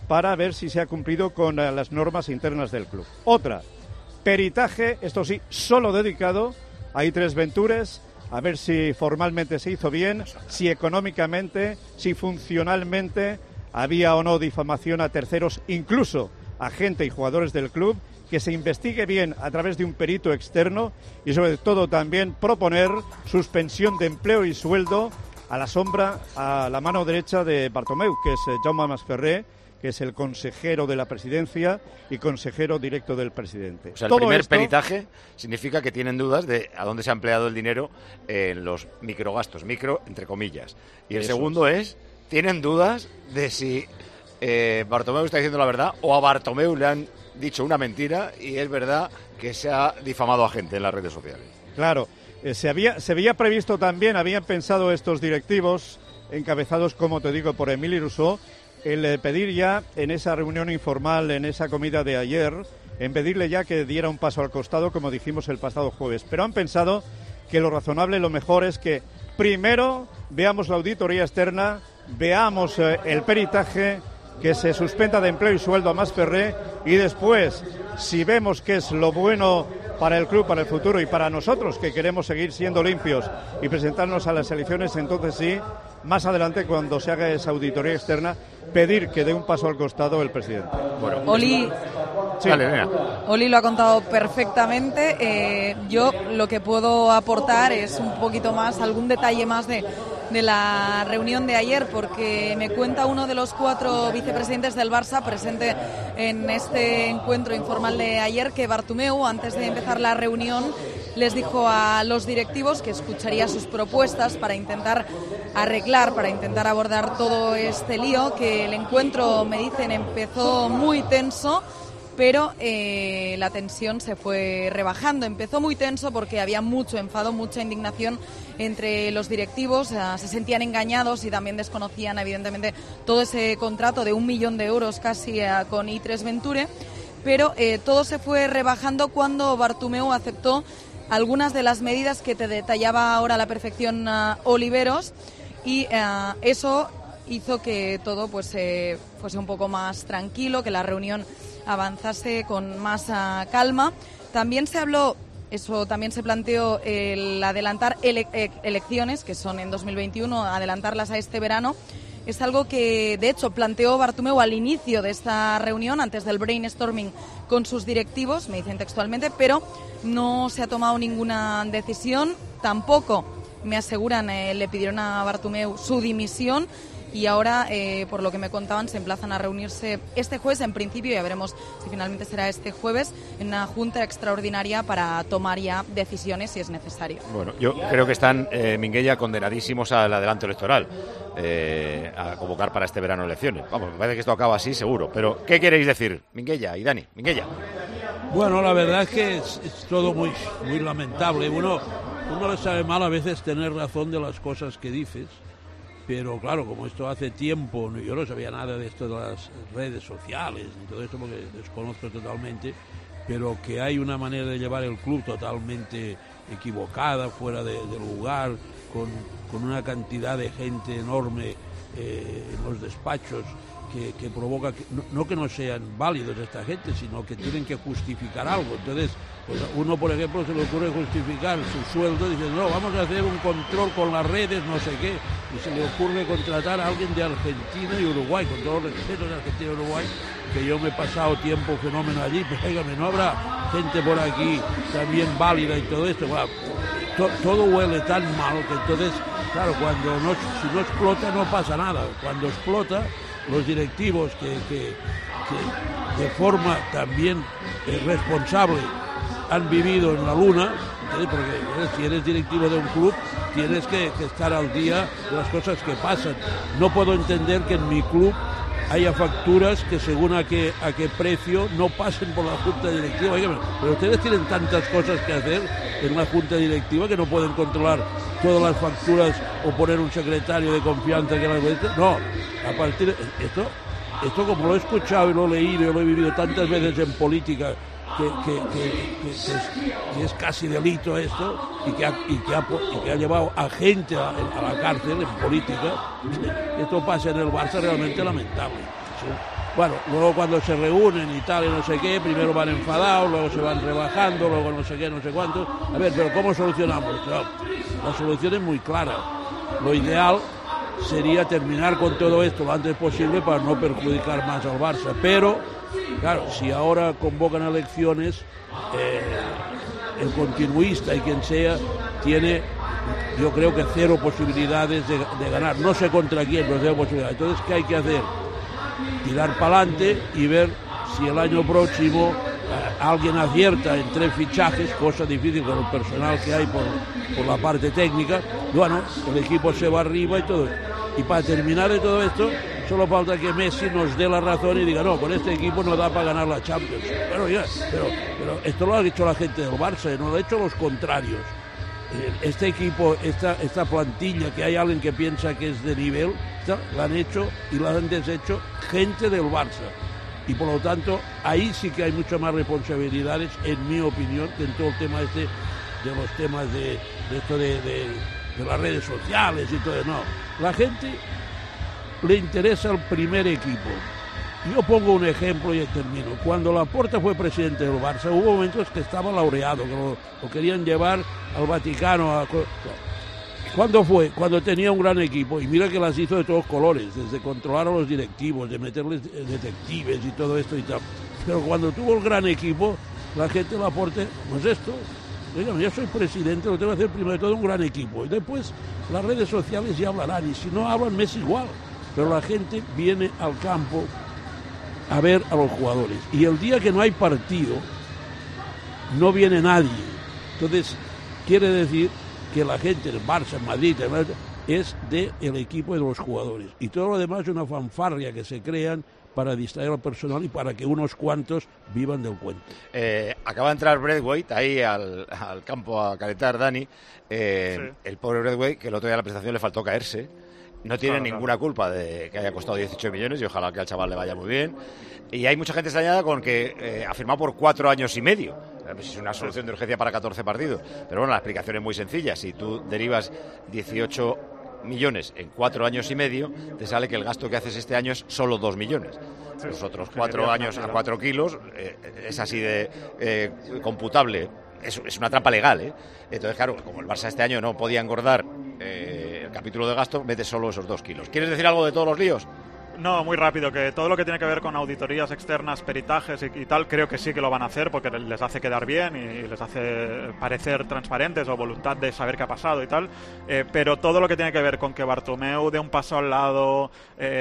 para ver si se ha cumplido con las normas internas del club. Otra, peritaje, esto sí, solo dedicado a I3 Ventures, a ver si formalmente se hizo bien, si económicamente, si funcionalmente había o no difamación a terceros, incluso a gente y jugadores del club, que se investigue bien a través de un perito externo y sobre todo también proponer suspensión de empleo y sueldo a la sombra, a la mano derecha de Bartomeu, que es Jaume Masferrer, que es el consejero de la presidencia y consejero directo del presidente. O sea, el primer peritaje significa que tienen dudas de a dónde se ha empleado el dinero en los microgastos, micro entre comillas. Y el segundo es, tienen dudas de si Bartomeu está diciendo la verdad o a Bartomeu le han dicho una mentira y es verdad que se ha difamado a gente en las redes sociales. Claro, se había previsto también, habían pensado estos directivos, encabezados, como te digo, por Émile Rousseau, el pedir ya en esa reunión informal, en esa comida de ayer, en pedirle ya que diera un paso al costado, como dijimos el pasado jueves. Pero han pensado que lo razonable, lo mejor es que primero veamos la auditoría externa, veamos el peritaje, que se suspenda de empleo y sueldo a Masferrer y después, si vemos que es lo bueno para el club, para el futuro y para nosotros que queremos seguir siendo limpios y presentarnos a las elecciones, entonces sí, más adelante cuando se haga esa auditoría externa, pedir que dé un paso al costado el presidente. Bueno, Oli, sí. Dale, Oli lo ha contado perfectamente. Yo lo que puedo aportar es un poquito más, algún detalle más de la reunión de ayer, porque me cuenta uno de los 4 vicepresidentes del Barça presente en este encuentro informal de ayer que Bartomeu, antes de empezar la reunión, les dijo a los directivos que escucharía sus propuestas para intentar arreglar, para intentar abordar todo este lío, que el encuentro, me dicen, empezó muy tenso, pero la tensión se fue rebajando. Empezó muy tenso porque había mucho enfado, mucha indignación entre los directivos, se sentían engañados y también desconocían evidentemente todo ese contrato de 1 millón de euros casi con I3 Venture, pero todo se fue rebajando cuando Bartomeu aceptó algunas de las medidas que te detallaba ahora a la perfección Oliveros, y eso hizo que todo pues fuese un poco más tranquilo, que la reunión avanzase con más calma. También se habló, eso también se planteó, el adelantar elecciones, que son en 2021, adelantarlas a este verano. Es algo que, de hecho, planteó Bartomeu al inicio de esta reunión, antes del brainstorming con sus directivos, me dicen textualmente, pero no se ha tomado ninguna decisión. Tampoco, me aseguran, le pidieron a Bartomeu su dimisión. Y ahora, por lo que me contaban, se emplazan a reunirse este jueves, en principio, ya veremos si finalmente será este jueves, en una junta extraordinaria para tomar ya decisiones si es necesario. Bueno, yo creo que están, Minguella, condenadísimos al adelanto electoral, a convocar para este verano elecciones. Vamos, me parece que esto acaba así, seguro. Pero, ¿qué queréis decir, Minguella y Dani? Minguella. Bueno, la verdad es que es todo muy, muy lamentable. Uno le sabe mal a veces tener razón de las cosas que dices. Pero claro, como esto hace tiempo, yo no sabía nada de esto de las redes sociales y todo esto porque desconozco totalmente, pero que hay una manera de llevar el club totalmente equivocada, fuera de lugar, con una cantidad de gente enorme en los despachos que provoca, no que no sean válidos esta gente, sino que tienen que justificar algo. Entonces, pues uno, por ejemplo, se le ocurre justificar su sueldo diciendo, no, vamos a hacer un control con las redes, no sé qué, y se le ocurre contratar a alguien de Argentina y Uruguay, con todos los respetos de Argentina y Uruguay, que yo me he pasado tiempo fenómeno allí, pues dígame, ¿no habrá gente por aquí también válida y todo esto? Bueno, todo huele tan mal que entonces, claro, si no explota no pasa nada. Cuando explota, los directivos que de forma también responsable han vivido en la luna, porque si eres directivo de un club tienes que estar al día de las cosas que pasan. No puedo entender que en mi club haya facturas que según a qué precio no pasen por la junta directiva. Oigan, pero ustedes tienen tantas cosas que hacer en una junta directiva que no pueden controlar todas las facturas o poner un secretario de confianza que las... No, a partir de esto como lo he escuchado y lo he leído y lo he vivido tantas veces en política, que es casi delito esto y que ha llevado a gente a la cárcel en política. Esto pasa en el Barça, realmente lamentable. Bueno, luego cuando se reúnen y tal y no sé qué, primero van enfadados, luego se van rebajando, luego no sé qué, no sé cuánto. A ver, pero ¿cómo solucionamos? Claro, la solución es muy clara. Lo ideal sería terminar con todo esto lo antes posible para no perjudicar más al Barça. Pero, claro, si ahora convocan elecciones, el continuista y quien sea tiene, yo creo que 0 posibilidades de ganar. No sé contra quién, pero 0 posibilidades. Entonces, ¿qué hay que hacer? Tirar para adelante y ver si el año próximo alguien acierta en 3 fichajes, cosa difícil con el personal que hay por la parte técnica. Bueno, el equipo se va arriba y todo. Y para terminar de todo esto, solo falta que Messi nos dé la razón y diga, no, con este equipo no da para ganar la Champions. Pero esto lo ha hecho la gente del Barça, no lo han hecho los contrarios. Este equipo, esta plantilla, que hay alguien que piensa que es de nivel, la han hecho y la han deshecho gente del Barça. Y por lo tanto, ahí sí que hay muchas más responsabilidades, en mi opinión, que en todo el tema de los temas de esto de las redes sociales y todo. No, la gente le interesa el primer equipo. Yo pongo un ejemplo y termino. Cuando Laporta fue presidente del Barça, hubo momentos que estaba laureado, que lo querían llevar al Vaticano. ¿Cuándo fue? Cuando tenía un gran equipo. Y mira que las hizo de todos colores, desde controlar a los directivos, de meterles detectives y todo esto y tal. Pero cuando tuvo el gran equipo, la gente Laporta, pues esto, oigan, yo soy presidente, lo tengo que hacer primero de todo un gran equipo. Y después las redes sociales ya hablarán, y si no hablan, me es igual. Pero la gente viene al campo a ver a los jugadores. Y el día que no hay partido, no viene nadie. Entonces, quiere decir que la gente del Barça, en Madrid, es del equipo y de los jugadores. Y todo lo demás es una fanfarria que se crean para distraer al personal y para que unos cuantos vivan del cuento. Acaba de entrar Braithwaite ahí al campo a calentar, Dani. Sí. El pobre Braithwaite, que el otro día a la presentación le faltó caerse. No tiene ninguna culpa de que haya costado 18 millones y ojalá que al chaval le vaya muy bien. Y hay mucha gente extrañada con que ha firmado por 4 años y medio. Es una solución de urgencia para 14 partidos. Pero bueno, la explicación es muy sencilla. Si tú derivas 18 millones en 4 años y medio, te sale que el gasto que haces este año es solo 2 millones. Los otros 4 años a 4 kilos es así de computable. Es una trampa legal, ¿eh? Entonces, claro, como el Barça este año no podía engordar el capítulo de gasto, mete solo esos 2 kilos. ¿Quieres decir algo de todos los líos? No, muy rápido, que todo lo que tiene que ver con auditorías externas, peritajes y tal, creo que sí que lo van a hacer porque les hace quedar bien y les hace parecer transparentes o voluntad de saber qué ha pasado y tal, pero todo lo que tiene que ver con que Bartomeu dé un paso al lado,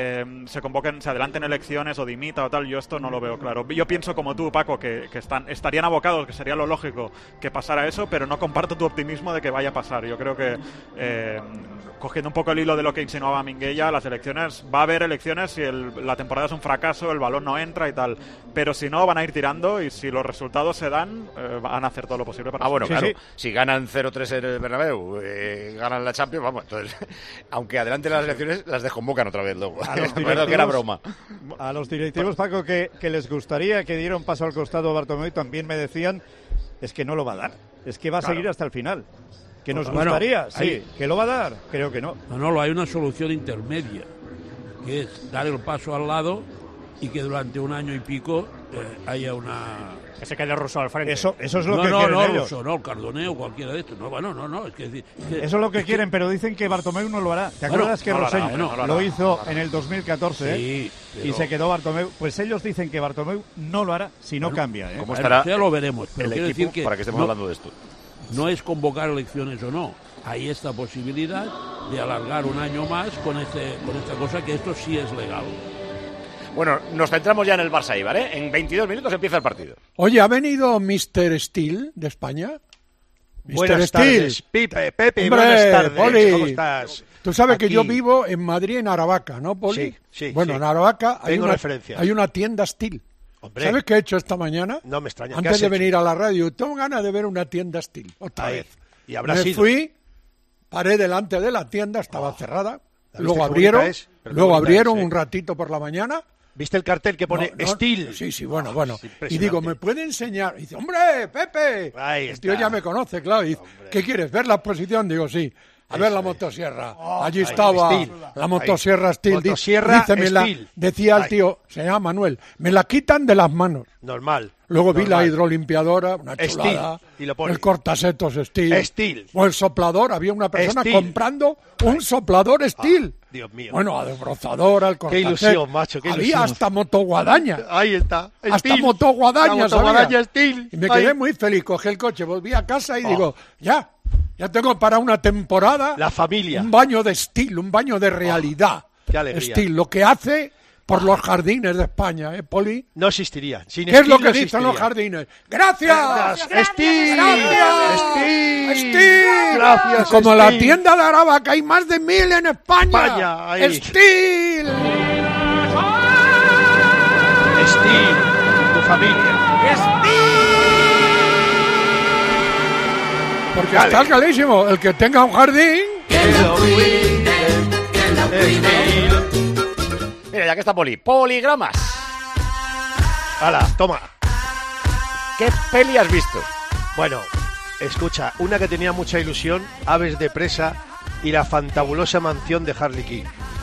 se adelanten elecciones o dimita o tal, yo esto no lo veo claro. Yo pienso como tú, Paco, que estarían abocados, que sería lo lógico que pasara eso, pero no comparto tu optimismo de que vaya a pasar. Yo creo que, cogiendo un poco el hilo de lo que insinuaba Minguella, las elecciones, va a haber elecciones si la temporada es un fracaso, el balón no entra y tal, pero si no van a ir tirando y si los resultados se dan, van a hacer todo lo posible para bueno, claro, si ganan 0-3 en el Bernabéu, ganan la Champions, vamos, entonces aunque adelanten las elecciones, las desconvocan otra vez luego. Recuerdo que era broma. A los directivos, Paco, que les gustaría que diera un paso al costado a Bartomeu, también me decían, es que no lo va a dar, es que va a seguir hasta el final. Que nos gustaría, sí, que lo va a dar, creo que no. No, hay una solución intermedia, que es dar el paso al lado y que durante un año y pico haya una... Que se quede Rousseau al frente. Eso es lo que quieren ellos. No, el Cardoneo, cualquiera de estos. No, es que... Eso es lo que quieren, pero dicen que Bartomeu no lo hará. ¿Te acuerdas que Rossell lo hizo en el 2014? Sí, y se quedó Bartomeu. Pues ellos dicen que Bartomeu no lo hará si no cambia. ¿Cómo estará ya lo veremos, pero quiero decir que para que estemos hablando de esto? No es convocar elecciones o no. Hay esta posibilidad de alargar un año más con esta cosa, que esto sí es legal. Bueno, nos centramos ya en el Barça Eibar, ¿eh? En 22 minutos empieza el partido. Oye, ¿ha venido Mr. Steel de España? Buenas tardes, Pepe, buenas tardes. Poli. ¿Cómo estás? Tú sabes que yo vivo en Madrid, en Aravaca, ¿no, Poli? Sí. Bueno, en Aravaca hay hay una tienda Steel. Hombre, ¿sabes qué he hecho esta mañana? No me extraña. Antes de venir a la radio, tengo ganas de ver una tienda Steel, otra vez. Y habrás Me ido. fui, paré delante de la tienda, estaba cerrada. Luego abrieron un ratito por la mañana. ¿Viste el cartel que pone Steel? Sí, bueno. Y digo, ¿me puede enseñar? Y dice, ¡hombre, Pepe! El tío ya me conoce, claro. Y dice, ¿qué quieres, ver la exposición? Digo, sí. A ver la motosierra. Allí estaba la motosierra Steel. Motosierra Steel. Decía el tío, se llama Manuel, me la quitan de las manos. Normal. Luego vi la hidrolimpiadora, una chulada. Y lo pone. El cortasetos Steel. Steel. O el soplador, había una persona comprando un soplador Steel. Dios mío. Bueno, la desbrozadora, el cortaset. Qué ilusión, macho, qué ilusión. Había hasta motoguadaña. Ahí está. Hasta motoguadaña. La motoguadaña Steel. Y me quedé muy feliz, cogí el coche, volví a casa y digo, ya tengo para una temporada. La familia. Un baño de Steel, un baño de realidad. Qué alegría. Steel, lo que hace por los jardines de España, Poli. No existiría. ¿Qué es lo que dicen los jardines? ¡Gracias! ¡Steel! ¡Gracias! ¡Steel! ¡Gracias, Como Steel! la tienda de Araba, que hay más de 1000 en España. ¡Steel! ¡Steel! Tu familia. Porque está clarísimo, el que tenga un jardín... Mira, ya que está Poli. Poligramas. ¡Hala, toma! ¿Qué peli has visto? Bueno, escucha, una que tenía mucha ilusión, Aves de presa y la fantabulosa mansión de Harley Quinn.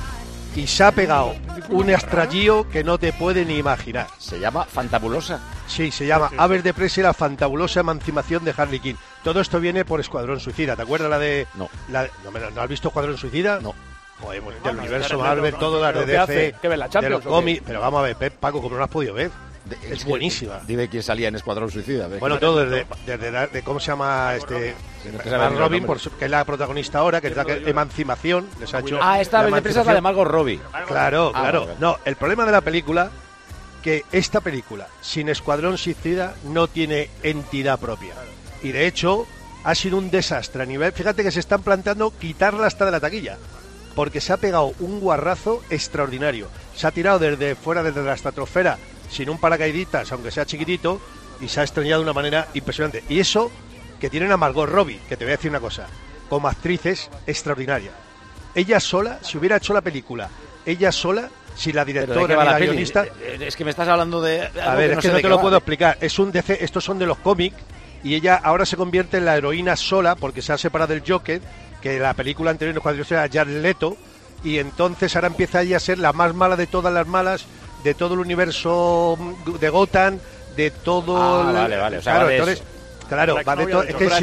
Y se ha pegado un estrallío que no te puede ni imaginar. ¿Se llama Fantabulosa? Sí, se llama Aves de presa y la fantabulosa emancipación de Harley Quinn. Todo esto viene por Escuadrón Suicida. ¿Te acuerdas la de...? No. ¿No has visto Escuadrón Suicida? No. Joder, del universo Marvel, todo las de DC, de los cómics. Pero vamos a ver, Paco, como no lo has podido ver. Es buenísima. Dime quién salía en Escuadrón Suicida. Bueno, todo desde ¿cómo se llama Margot Robin, que es la protagonista ahora, que es la Emancipación. Les ha hecho esta vez de presa es la de Margot Robbie. Claro. Vale. No, el problema de la película, que esta película, sin Escuadrón Suicida, no tiene entidad propia. Y de hecho, ha sido un desastre a nivel... Fíjate que se están planteando quitarla hasta de la taquilla, porque se ha pegado un guarrazo extraordinario. Se ha tirado desde fuera, desde la estratosfera, sin un paracaidistas, aunque sea chiquitito, y se ha estrellado de una manera impresionante. Y eso que tienen a Margot Robbie, que te voy a decir una cosa, como actriz es extraordinaria. Ella sola, si hubiera hecho la película, ella sola, si la directora ni la guionista... Es que me estás hablando de... A ver, es que no te lo puedo explicar. Es un DC, estos son de los cómics, y ella ahora se convierte en la heroína sola, porque se ha separado del Joker, que la película anterior en los cuadrillos era Jared Leto, y entonces ahora empieza ella a ser la más mala de todas las malas, de todo el universo de Gotham, de todo... Vale. O sea, claro, entonces, claro, va de todo. Es que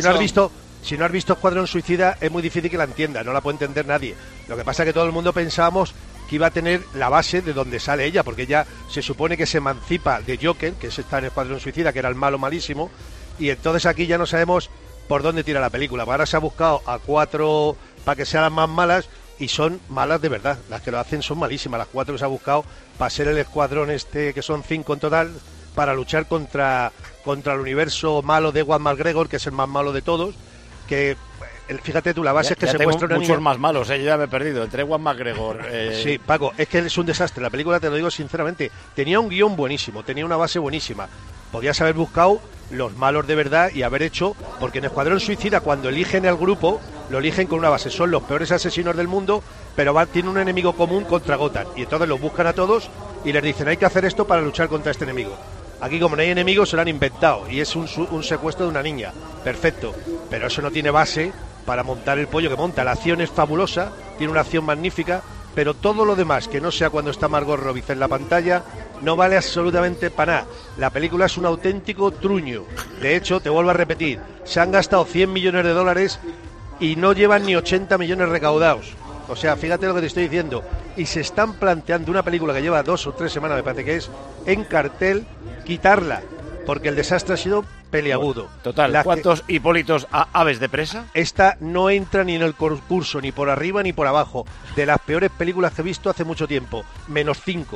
si no has visto Escuadrón Suicida, es muy difícil que la entienda, no la puede entender nadie. Lo que pasa es que todo el mundo pensábamos que iba a tener la base de donde sale ella, porque ella se supone que se emancipa de Joker, que está en Escuadrón Suicida, que era el malo malísimo, y entonces aquí ya no sabemos por dónde tira la película. Ahora se ha buscado a 4 para que sean las más malas, y son malas de verdad. Las que lo hacen son malísimas. Las 4 que se ha buscado para ser el escuadrón que son 5 en total, para luchar contra el universo malo de Ewan McGregor, que es el más malo de todos. Que fíjate tú, la base es que se muestra una muchos más malos, yo ya me he perdido. Entre Ewan McGregor... Sí, Paco, es que es un desastre. La película, te lo digo sinceramente, tenía un guión buenísimo, tenía una base buenísima. Podías haber buscado los malos de verdad y haber hecho, porque en Escuadrón Suicida, cuando eligen el grupo, lo eligen con una base. Son los peores asesinos del mundo, pero tienen un enemigo común contra Gotham. Y entonces los buscan a todos y les dicen, hay que hacer esto para luchar contra este enemigo. Aquí, como no hay enemigos, se lo han inventado. Y es un secuestro de una niña. Perfecto. Pero eso no tiene base para montar el pollo que monta. La acción es fabulosa, tiene una acción magnífica, pero todo lo demás, que no sea cuando está Margot Robbie en la pantalla, no vale absolutamente para nada. La película es un auténtico truño. De hecho, te vuelvo a repetir, se han gastado 100 millones de dólares y no llevan ni 80 millones recaudados. O sea, fíjate lo que te estoy diciendo. Y se están planteando una película que lleva 2 o 3 semanas, me parece que es, en cartel, quitarla, porque el desastre ha sido peliagudo. Total, ¿cuántos Hipólitos a Aves de presa? Esta no entra ni en el concurso, ni por arriba ni por abajo. De las peores películas que he visto hace mucho tiempo. -5.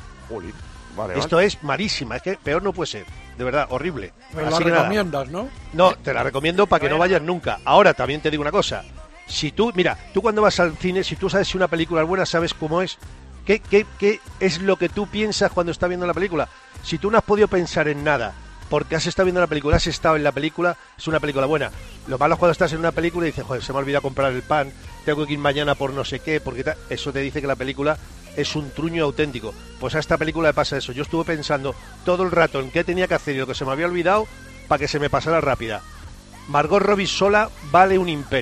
Esto es malísima, es que peor no puede ser. De verdad, horrible. Pero la recomiendas, ¿no? No, te la recomiendo para que no vayas nunca. Ahora, también te digo una cosa. Si tú, mira, tú cuando vas al cine, si tú sabes si una película es buena, sabes cómo es. ¿Qué es lo que tú piensas cuando estás viendo la película? Si tú no has podido pensar en nada porque has estado viendo la película, has estado en la película, es una película buena. Lo malo es cuando estás en una película y dices, joder, se me ha olvidado comprar el pan, tengo que ir mañana por no sé qué, porque eso te dice que la película es un truño auténtico. Pues a esta película le pasa eso. Yo estuve pensando todo el rato en qué tenía que hacer y lo que se me había olvidado para que se me pasara rápida. Margot Robbie sola vale un imperio.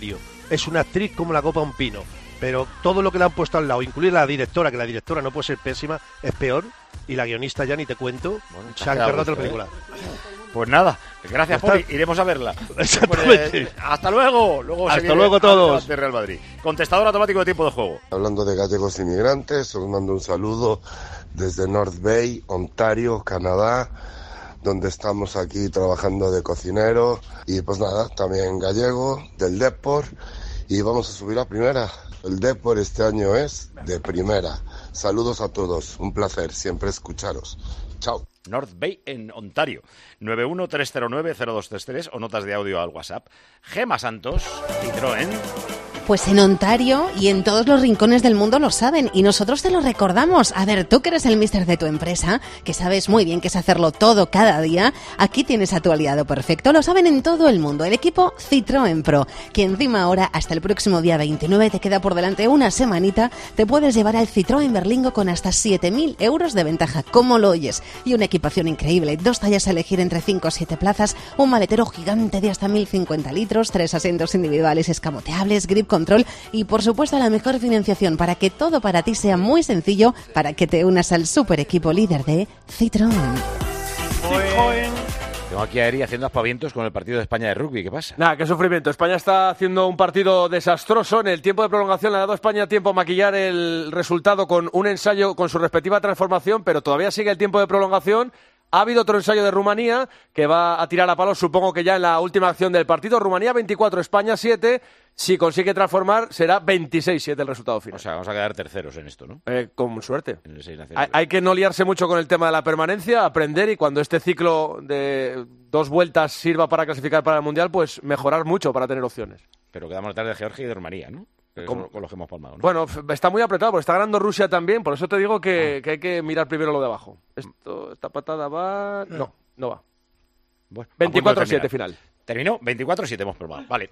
es una actriz como la copa a un pino. Pero todo lo que le han puesto al lado, incluir la directora, que la directora no puede ser pésima, es peor. Y la guionista ya ni te cuento, se ha encargado de la película. Pues nada, gracias, Poli, iremos a verla. Exactamente. Pues, hasta luego. Hasta luego todos. De Real Madrid. Contestador automático de tiempo de juego. Hablando de gallegos inmigrantes, os mando un saludo desde North Bay, Ontario, Canadá, donde estamos aquí trabajando de cocinero. Y pues nada, también gallego, del Depor, y vamos a subir a primera. El Depor este año es de primera. Saludos a todos, un placer siempre escucharos. Chao. North Bay en Ontario. 913090233 o notas de audio al WhatsApp. Gema Santos, Citroën. Pues en Ontario y en todos los rincones del mundo lo saben y nosotros te lo recordamos. A ver, tú que eres el mister de tu empresa, que sabes muy bien que es hacerlo todo cada día, aquí tienes a tu aliado perfecto. Lo saben en todo el mundo, el equipo Citroën Pro, que encima ahora hasta el próximo día 29 te queda por delante una semanita, te puedes llevar al Citroën Berlingo con hasta 7.000 euros de ventaja, como lo oyes, y una equipación increíble, 2 tallas a elegir entre 5 o 7 plazas, un maletero gigante de hasta 1.050 litros, 3 asientos individuales escamoteables, grip control y por supuesto la mejor financiación para que todo para ti sea muy sencillo, para que te unas al super equipo líder de Citroën. Tengo aquí a Eri haciendo aspavientos con el partido de España de rugby. ¿Qué pasa? Nada, qué sufrimiento. España está haciendo un partido desastroso. En el tiempo de prolongación le ha dado a España tiempo a maquillar el resultado con un ensayo con su respectiva transformación, pero todavía sigue el tiempo de prolongación. Ha habido otro ensayo de Rumanía que va a tirar a palos, supongo que ya en la última acción del partido. Rumanía 24, España 7. Si consigue transformar, será 26-7 el resultado final. O sea, vamos a quedar terceros en esto, ¿no? Con suerte. En el 6 nacional. Hay que no liarse mucho con el tema de la permanencia, aprender, y cuando este ciclo de 2 vueltas sirva para clasificar para el Mundial, pues mejorar mucho para tener opciones. Pero quedamos detrás de Georgia y de Rumanía, ¿no? Con los que hemos palmado, ¿no? Bueno, está muy apretado, porque está ganando Rusia también, por eso te digo que hay que mirar primero lo de abajo. Esta patada va... No va. Bueno, 24-7 final. Terminó 24-7, hemos probado. Vale.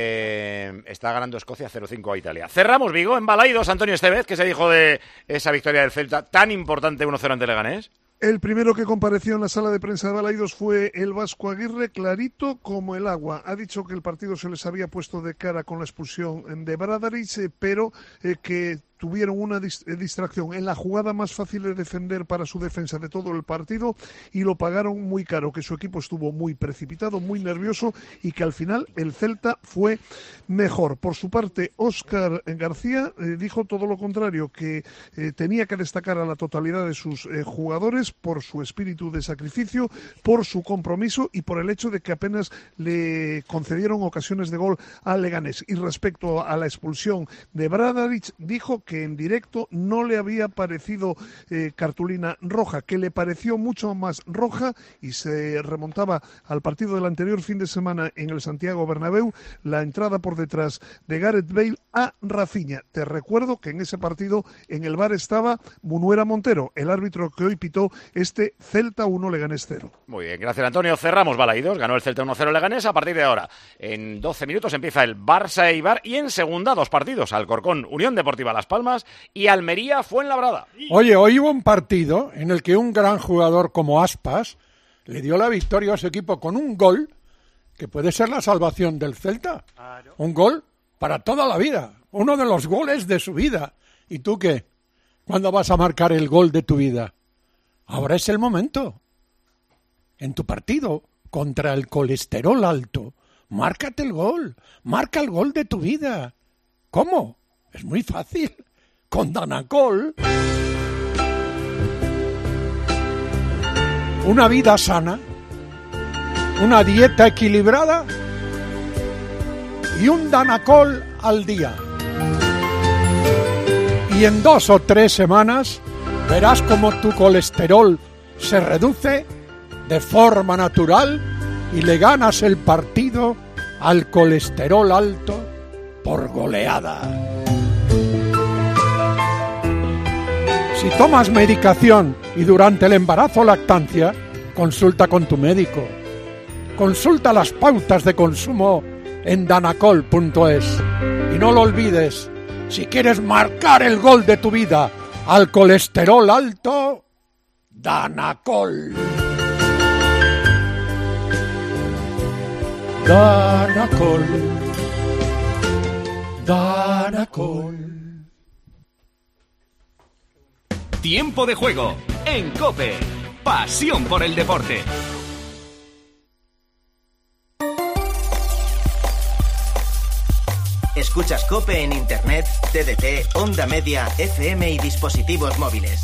Está ganando Escocia 0-5 a Italia. Cerramos Vigo, en Balaidos, Antonio Estevez, que se dijo de esa victoria del Celta tan importante 1-0 ante Leganés. El primero que compareció en la sala de prensa de Balaidos fue el vasco Aguirre, clarito como el agua. Ha dicho que el partido se les había puesto de cara con la expulsión de Bradaric, pero que tuvieron una distracción en la jugada más fácil de defender para su defensa de todo el partido y lo pagaron muy caro, que su equipo estuvo muy precipitado, muy nervioso y que al final el Celta fue mejor. Por su parte, Óscar García dijo todo lo contrario, que tenía que destacar a la totalidad de sus jugadores por su espíritu de sacrificio, por su compromiso y por el hecho de que apenas le concedieron ocasiones de gol al Leganés. Y respecto a la expulsión de Bradaric, dijo que en directo no le había parecido cartulina roja, que le pareció mucho más roja, y se remontaba al partido del anterior fin de semana en el Santiago Bernabéu, la entrada por detrás de Gareth Bale a Rafinha. Te recuerdo que en ese partido en el VAR estaba Munuera Montero, el árbitro que hoy pitó este Celta 1 Leganés 0. Muy bien, gracias Antonio. Cerramos Balaidos, ganó el Celta 1-0 Leganés. A partir de ahora, en 12 minutos empieza el Barça Eibar y en segunda 2 partidos, Alcorcón, Unión Deportiva Las Palmas y Almería Fuenlabrada. Oye, hoy hubo un partido en el que un gran jugador como Aspas le dio la victoria a su equipo con un gol que puede ser la salvación del Celta. Claro. Un gol para toda la vida, uno de los goles de su vida. ¿Y tú qué? ¿Cuándo vas a marcar el gol de tu vida? Ahora es el momento. En tu partido contra el colesterol alto, márcate el gol, marca el gol de tu vida. ¿Cómo? Es muy fácil. Con Danacol. Una vida sana, una dieta equilibrada y un Danacol al día. Y en 2 o 3 semanas verás cómo tu colesterol se reduce de forma natural y le ganas el partido al colesterol alto por goleada. Si tomas medicación y durante el embarazo o lactancia, consulta con tu médico. Consulta las pautas de consumo en danacol.es. Y no lo olvides, si quieres marcar el gol de tu vida al colesterol alto, Danacol. Danacol. Danacol. Tiempo de juego en COPE. Pasión por el deporte. Escuchas COPE en Internet, TDT, Onda Media, FM y dispositivos móviles.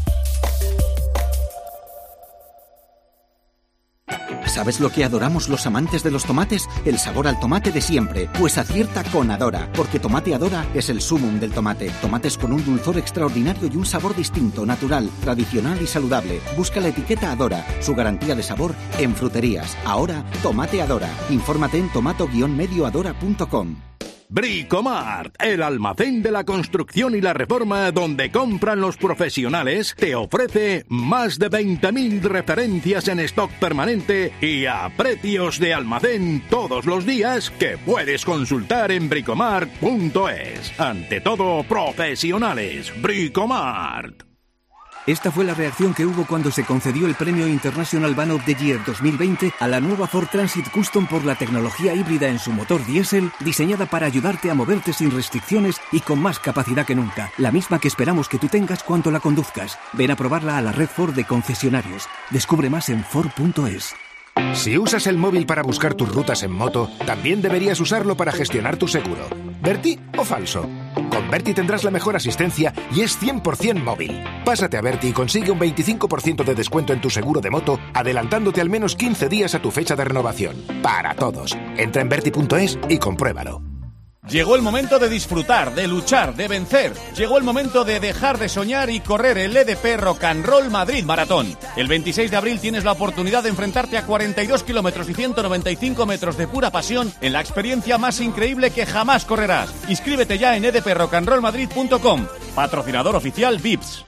¿Sabes lo que adoramos los amantes de los tomates? El sabor al tomate de siempre. Pues acierta con Adora, porque Tomate Adora es el sumum del tomate. Tomates con un dulzor extraordinario y un sabor distinto, natural, tradicional y saludable. Busca la etiqueta Adora, su garantía de sabor en fruterías. Ahora, Tomate Adora. Infórmate en tomato-medioadora.com. Bricomart, el almacén de la construcción y la reforma donde compran los profesionales, te ofrece más de 20.000 referencias en stock permanente y a precios de almacén todos los días que puedes consultar en bricomart.es. Ante todo, profesionales. Bricomart. Esta fue la reacción que hubo cuando se concedió el premio International Van of the Year 2020 a la nueva Ford Transit Custom por la tecnología híbrida en su motor diésel, diseñada para ayudarte a moverte sin restricciones y con más capacidad que nunca. La misma que esperamos que tú tengas cuando la conduzcas. Ven a probarla a la red Ford de concesionarios. Descubre más en Ford.es. Si usas el móvil para buscar tus rutas en moto, también deberías usarlo para gestionar tu seguro. ¿Verti o falso? Con Verti tendrás la mejor asistencia y es 100% móvil. Pásate a Verti y consigue un 25% de descuento en tu seguro de moto, adelantándote al menos 15 días a tu fecha de renovación. Para todos. Entra en verti.es y compruébalo. Llegó el momento de disfrutar, de luchar, de vencer. Llegó el momento de dejar de soñar y correr el EDP Rock and Roll Madrid Maratón. El 26 de abril tienes la oportunidad de enfrentarte a 42 kilómetros y 195 metros de pura pasión en la experiencia más increíble que jamás correrás. Inscríbete ya en edprockandrollmadrid.com. Patrocinador oficial VIPS.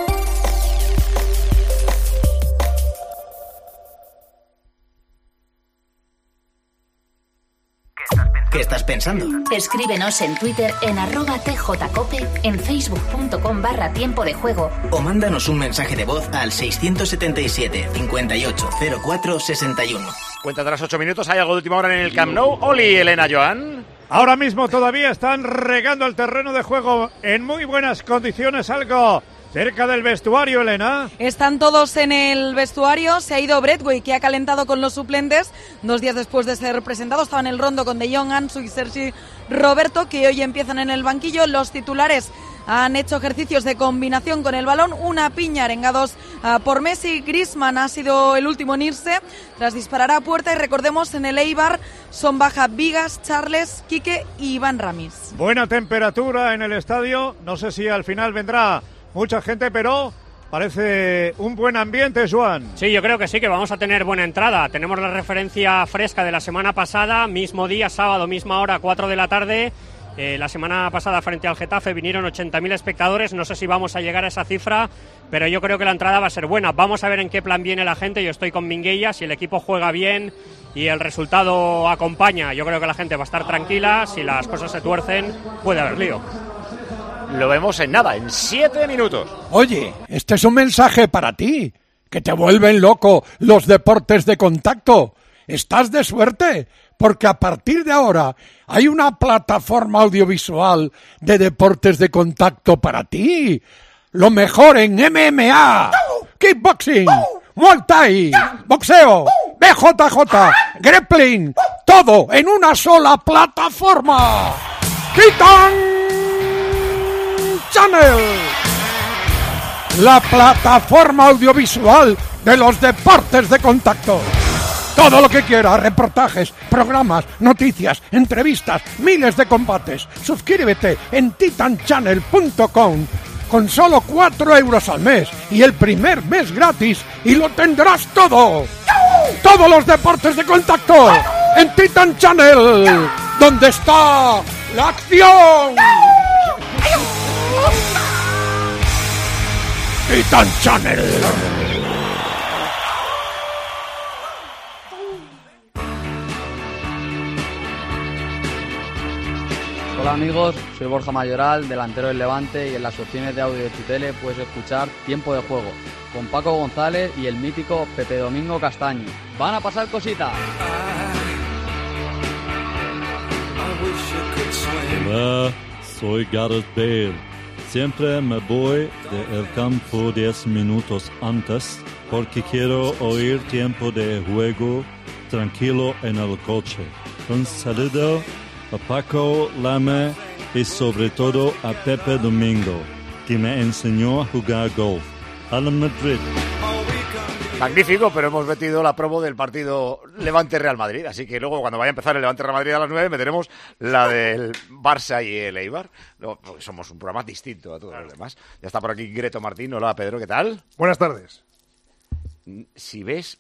¿Qué estás pensando? Escríbenos en Twitter en @tjcope, en facebook.com/tiempo de juego. O mándanos un mensaje de voz al 677 58 04 61. Cuenta tras 8 minutos, ¿hay algo de última hora en el Camp Nou? Oli, Elena, Joan. Ahora mismo todavía están regando el terreno de juego en muy buenas condiciones, algo cerca del vestuario, Elena. Están todos en el vestuario. Se ha ido Bradway, que ha calentado con los suplentes 2 días después de ser presentado. Estaba en el rondo con De Jong, Ansu y Sergi Roberto, que hoy empiezan en el banquillo. Los titulares han hecho ejercicios de combinación con el balón. Una piña arengados por Messi. Griezmann ha sido el último en irse tras disparar a puerta. Y recordemos, en el Eibar son baja Vigas, Charles, Quique y Iván Ramis. Buena temperatura en el estadio. No sé si al final vendrá mucha gente, pero parece un buen ambiente, Joan. Sí, yo creo que sí, que vamos a tener buena entrada. Tenemos la referencia fresca de la semana pasada, mismo día, sábado, misma hora, 4 de la tarde. La semana pasada frente al Getafe vinieron 80.000 espectadores. No sé si vamos a llegar a esa cifra, pero yo creo que la entrada va a ser buena. Vamos a ver en qué plan viene la gente. Yo estoy con Minguella. Si el equipo juega bien y el resultado acompaña, yo creo que la gente va a estar tranquila. Si las cosas se tuercen, puede haber lío. Lo vemos en nada, en 7 minutos. Oye, este es un mensaje para ti, que te vuelven loco los deportes de contacto. Estás de suerte, porque a partir de ahora hay una plataforma audiovisual de deportes de contacto para ti. Lo mejor en MMA, kickboxing, Muay Thai, boxeo, BJJ, grappling, todo en una sola plataforma. ¡Titan Channel! La plataforma audiovisual de los deportes de contacto. Todo lo que quieras, reportajes, programas, noticias, entrevistas, miles de combates. Suscríbete en titanchannel.com con solo 4 euros al mes y el primer mes gratis y lo tendrás todo. Todos los deportes de contacto en Titan Channel, donde está la acción. Titan Channel. Hola amigos, soy Borja Mayoral, delantero del Levante, y en las opciones de audio de Tutele puedes escuchar Tiempo de Juego con Paco González y el mítico Pepe Domingo Castaño. ¡Van a pasar cositas! Hola, soy Gareth Bale. Siempre me voy del campo 10 minutos antes porque quiero oír tiempo de juego tranquilo en el coche. Un saludo a Paco Lama y sobre todo a Pepe Domingo, que me enseñó a jugar golf. Al Madrid. Magnífico, pero hemos metido la promo del partido Levante-Real Madrid, así que luego cuando vaya a empezar el Levante-Real Madrid a las 9 meteremos la del Barça y el Eibar. No, somos un programa distinto a todos los demás. Ya está por aquí Greto Martín. Hola, Pedro, ¿qué tal? Buenas tardes. Si ves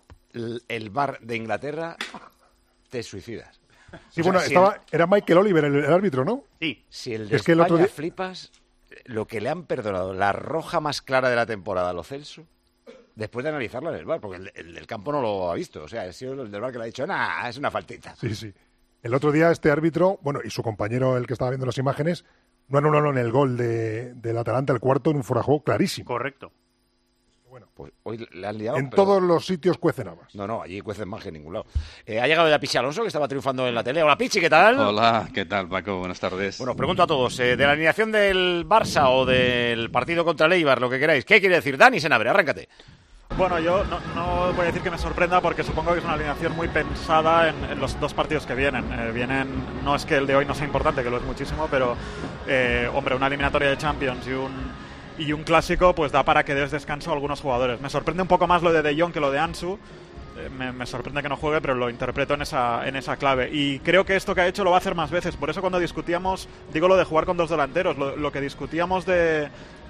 el VAR de Inglaterra, te suicidas. Sí, bueno, era Michael Oliver el árbitro, ¿no? Sí. Si el de España flipas, lo que le han perdonado, la roja más clara de la temporada a Lo Celso, después de analizarla en el VAR, porque el del campo no lo ha visto. O sea, ha sido el del VAR que le ha dicho, nah, es una faltita. Sí. El otro día este árbitro, bueno, y su compañero, el que estaba viendo las imágenes, no anularon el gol del Atalanta, el cuarto, en un fuera de juego clarísimo. Correcto. Bueno, pues hoy le han liado. En todos los sitios cuecen habas. No, allí cuecen más que en ningún lado. Ha llegado ya Pichi Alonso, que estaba triunfando en la tele. Hola, Pichi, ¿qué tal? Hola, ¿qué tal, Paco? Buenas tardes. Bueno, pregunto a todos, de la alineación del Barça o del partido contra el Eibar, lo que queráis, ¿qué quiere decir? Dani Senabre, arráncate. Bueno, yo no voy a decir que me sorprenda porque supongo que es una alineación muy pensada en los dos partidos que vienen. No es que el de hoy no sea importante, que lo es muchísimo, pero, hombre, una eliminatoria de Champions y un clásico pues da para que des descanso a algunos jugadores. Me sorprende un poco más lo de Jong que lo de Ansu. Me sorprende que no juegue, pero lo interpreto en esa clave. Y creo que esto que ha hecho lo va a hacer más veces. Por eso cuando discutíamos, digo lo de jugar con dos delanteros, lo que discutíamos de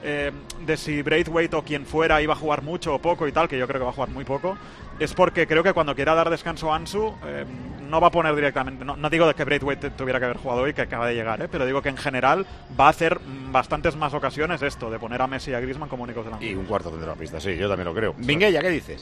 si Braithwaite o quien fuera iba a jugar mucho o poco y tal, que yo creo que va a jugar muy poco, es porque creo que cuando quiera dar descanso a Ansu, no va a poner directamente, no digo de que Braithwaite tuviera que haber jugado hoy, que acaba de llegar, pero digo que en general va a hacer bastantes más ocasiones esto, de poner a Messi y a Griezmann como únicos delanteros. Y un cuarto centrocampista, sí, yo también lo creo. Minguella, ¿qué dices?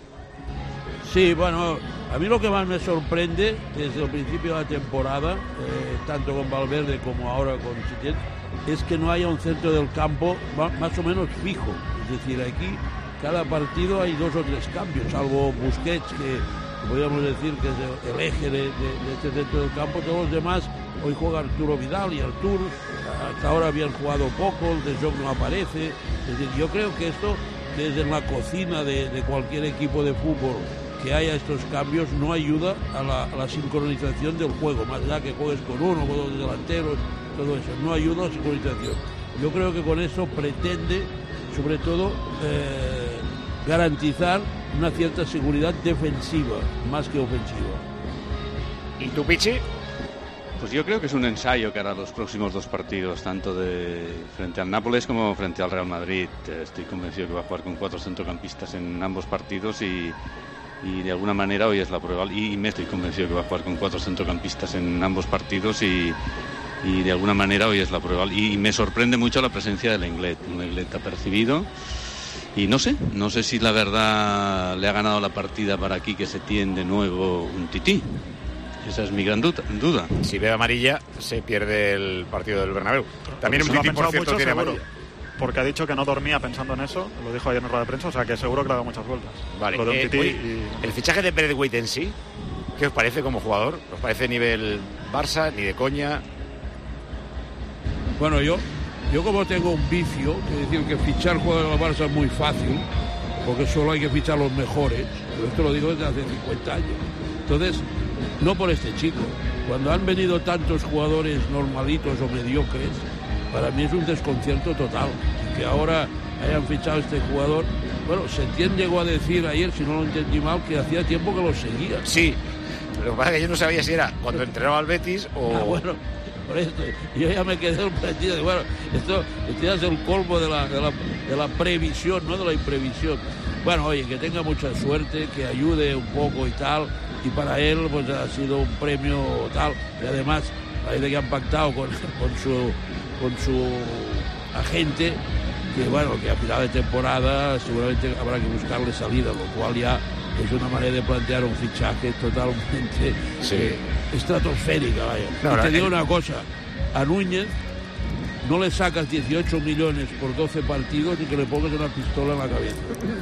Sí, bueno, a mí lo que más me sorprende desde el principio de la temporada, tanto con Valverde como ahora con Setién, es que no haya un centro del campo más o menos fijo. Es decir, aquí cada partido hay 2 o 3 cambios, salvo Busquets, que podríamos decir que es el eje de este centro del campo. Todos los demás, hoy juega Arturo Vidal y Artur, hasta ahora habían jugado poco, el de Jong no aparece. Es decir, yo creo que esto, desde la cocina de cualquier equipo de fútbol, que haya estos cambios no ayuda a la sincronización del juego, más allá que juegues con uno, con 2 delanteros, todo eso, no ayuda a la sincronización. Yo creo que con eso pretende, sobre todo, garantizar una cierta seguridad defensiva, más que ofensiva. ¿Y tú, Pichi? Pues yo creo que es un ensayo que hará los próximos 2 partidos, tanto frente al Nápoles como frente al Real Madrid. Estoy convencido que va a jugar con 4 centrocampistas en ambos partidos y de alguna manera hoy es la prueba, y me estoy convencido que va a jugar con 4 centrocampistas en ambos partidos y de alguna manera hoy es la prueba, y me sorprende mucho la presencia del Lenglet. Un Lenglet apercibido y no sé si la verdad le ha ganado la partida para aquí que se tiene de nuevo un tití. Esa es mi gran duda. Si ve amarilla se pierde el partido del Bernabéu. También un tití, por cierto, tiene amarilla. Porque ha dicho que no dormía pensando en eso, lo dijo ayer en rueda de prensa, o sea que seguro que le ha dado muchas vueltas. Vale, lo de un tití el fichaje de Braithwaite en sí, ¿qué os parece como jugador? ¿Os parece nivel Barça, ni de coña? Bueno, yo como tengo un vicio, es decir, que fichar jugadores del Barça es muy fácil, porque solo hay que fichar los mejores, pero esto lo digo desde hace 50 años. Entonces, no por este chico. Cuando han venido tantos jugadores normalitos o mediocres, para mí es un desconcierto total que ahora hayan fichado este jugador. Bueno, Setién llegó a decir ayer, si no lo entendí mal, que hacía tiempo que lo seguía. Sí, lo que pasa es que yo no sabía si era cuando entrenaba al Betis o... bueno, por esto, yo ya me quedé sorprendido. Bueno, esto ya es el colmo de la previsión, no de la imprevisión. Bueno, oye, que tenga mucha suerte, que ayude un poco y tal, y para él pues ha sido un premio tal, y además parece que han pactado con su agente, que bueno, que a final de temporada seguramente habrá que buscarle salida, lo cual ya es una manera de plantear un fichaje totalmente estratosférica, vaya. Y te digo una cosa, a Núñez no le sacas 18 millones por 12 partidos y que le pongas una pistola en la cabeza.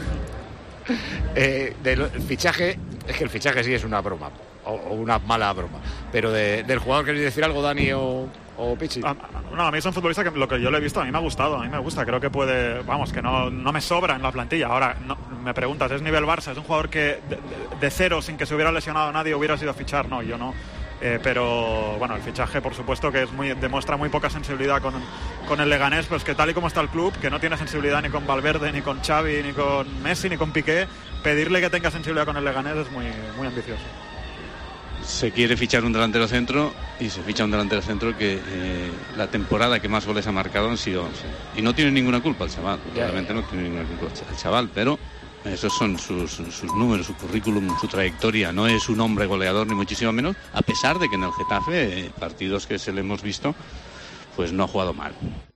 Del fichaje, es que el fichaje sí es una broma, o una mala broma, pero del jugador, ¿queréis decir algo, Dani o o Pichi? No, a mí es un futbolista que lo que yo le he visto, a mí me ha gustado, a mí me gusta, creo que puede, vamos, que no me sobra en la plantilla. Ahora, me preguntas, ¿es nivel Barça? ¿Es un jugador que de cero, sin que se hubiera lesionado nadie, hubiera sido a fichar? No, yo no. Pero bueno, el fichaje por supuesto que demuestra muy poca sensibilidad con el Leganés, pues que tal y como está el club, que no tiene sensibilidad ni con Valverde, ni con Xavi, ni con Messi, ni con Piqué, pedirle que tenga sensibilidad con el Leganés es muy, muy ambicioso. Se quiere fichar un delantero centro y se ficha un delantero centro que la temporada que más goles ha marcado han sido 11. Y no tiene ninguna culpa el chaval, realmente no tiene ninguna culpa el chaval, pero esos son sus números, su currículum, su trayectoria. No es un hombre goleador ni muchísimo menos, a pesar de que en el Getafe, partidos que se le hemos visto, pues no ha jugado mal.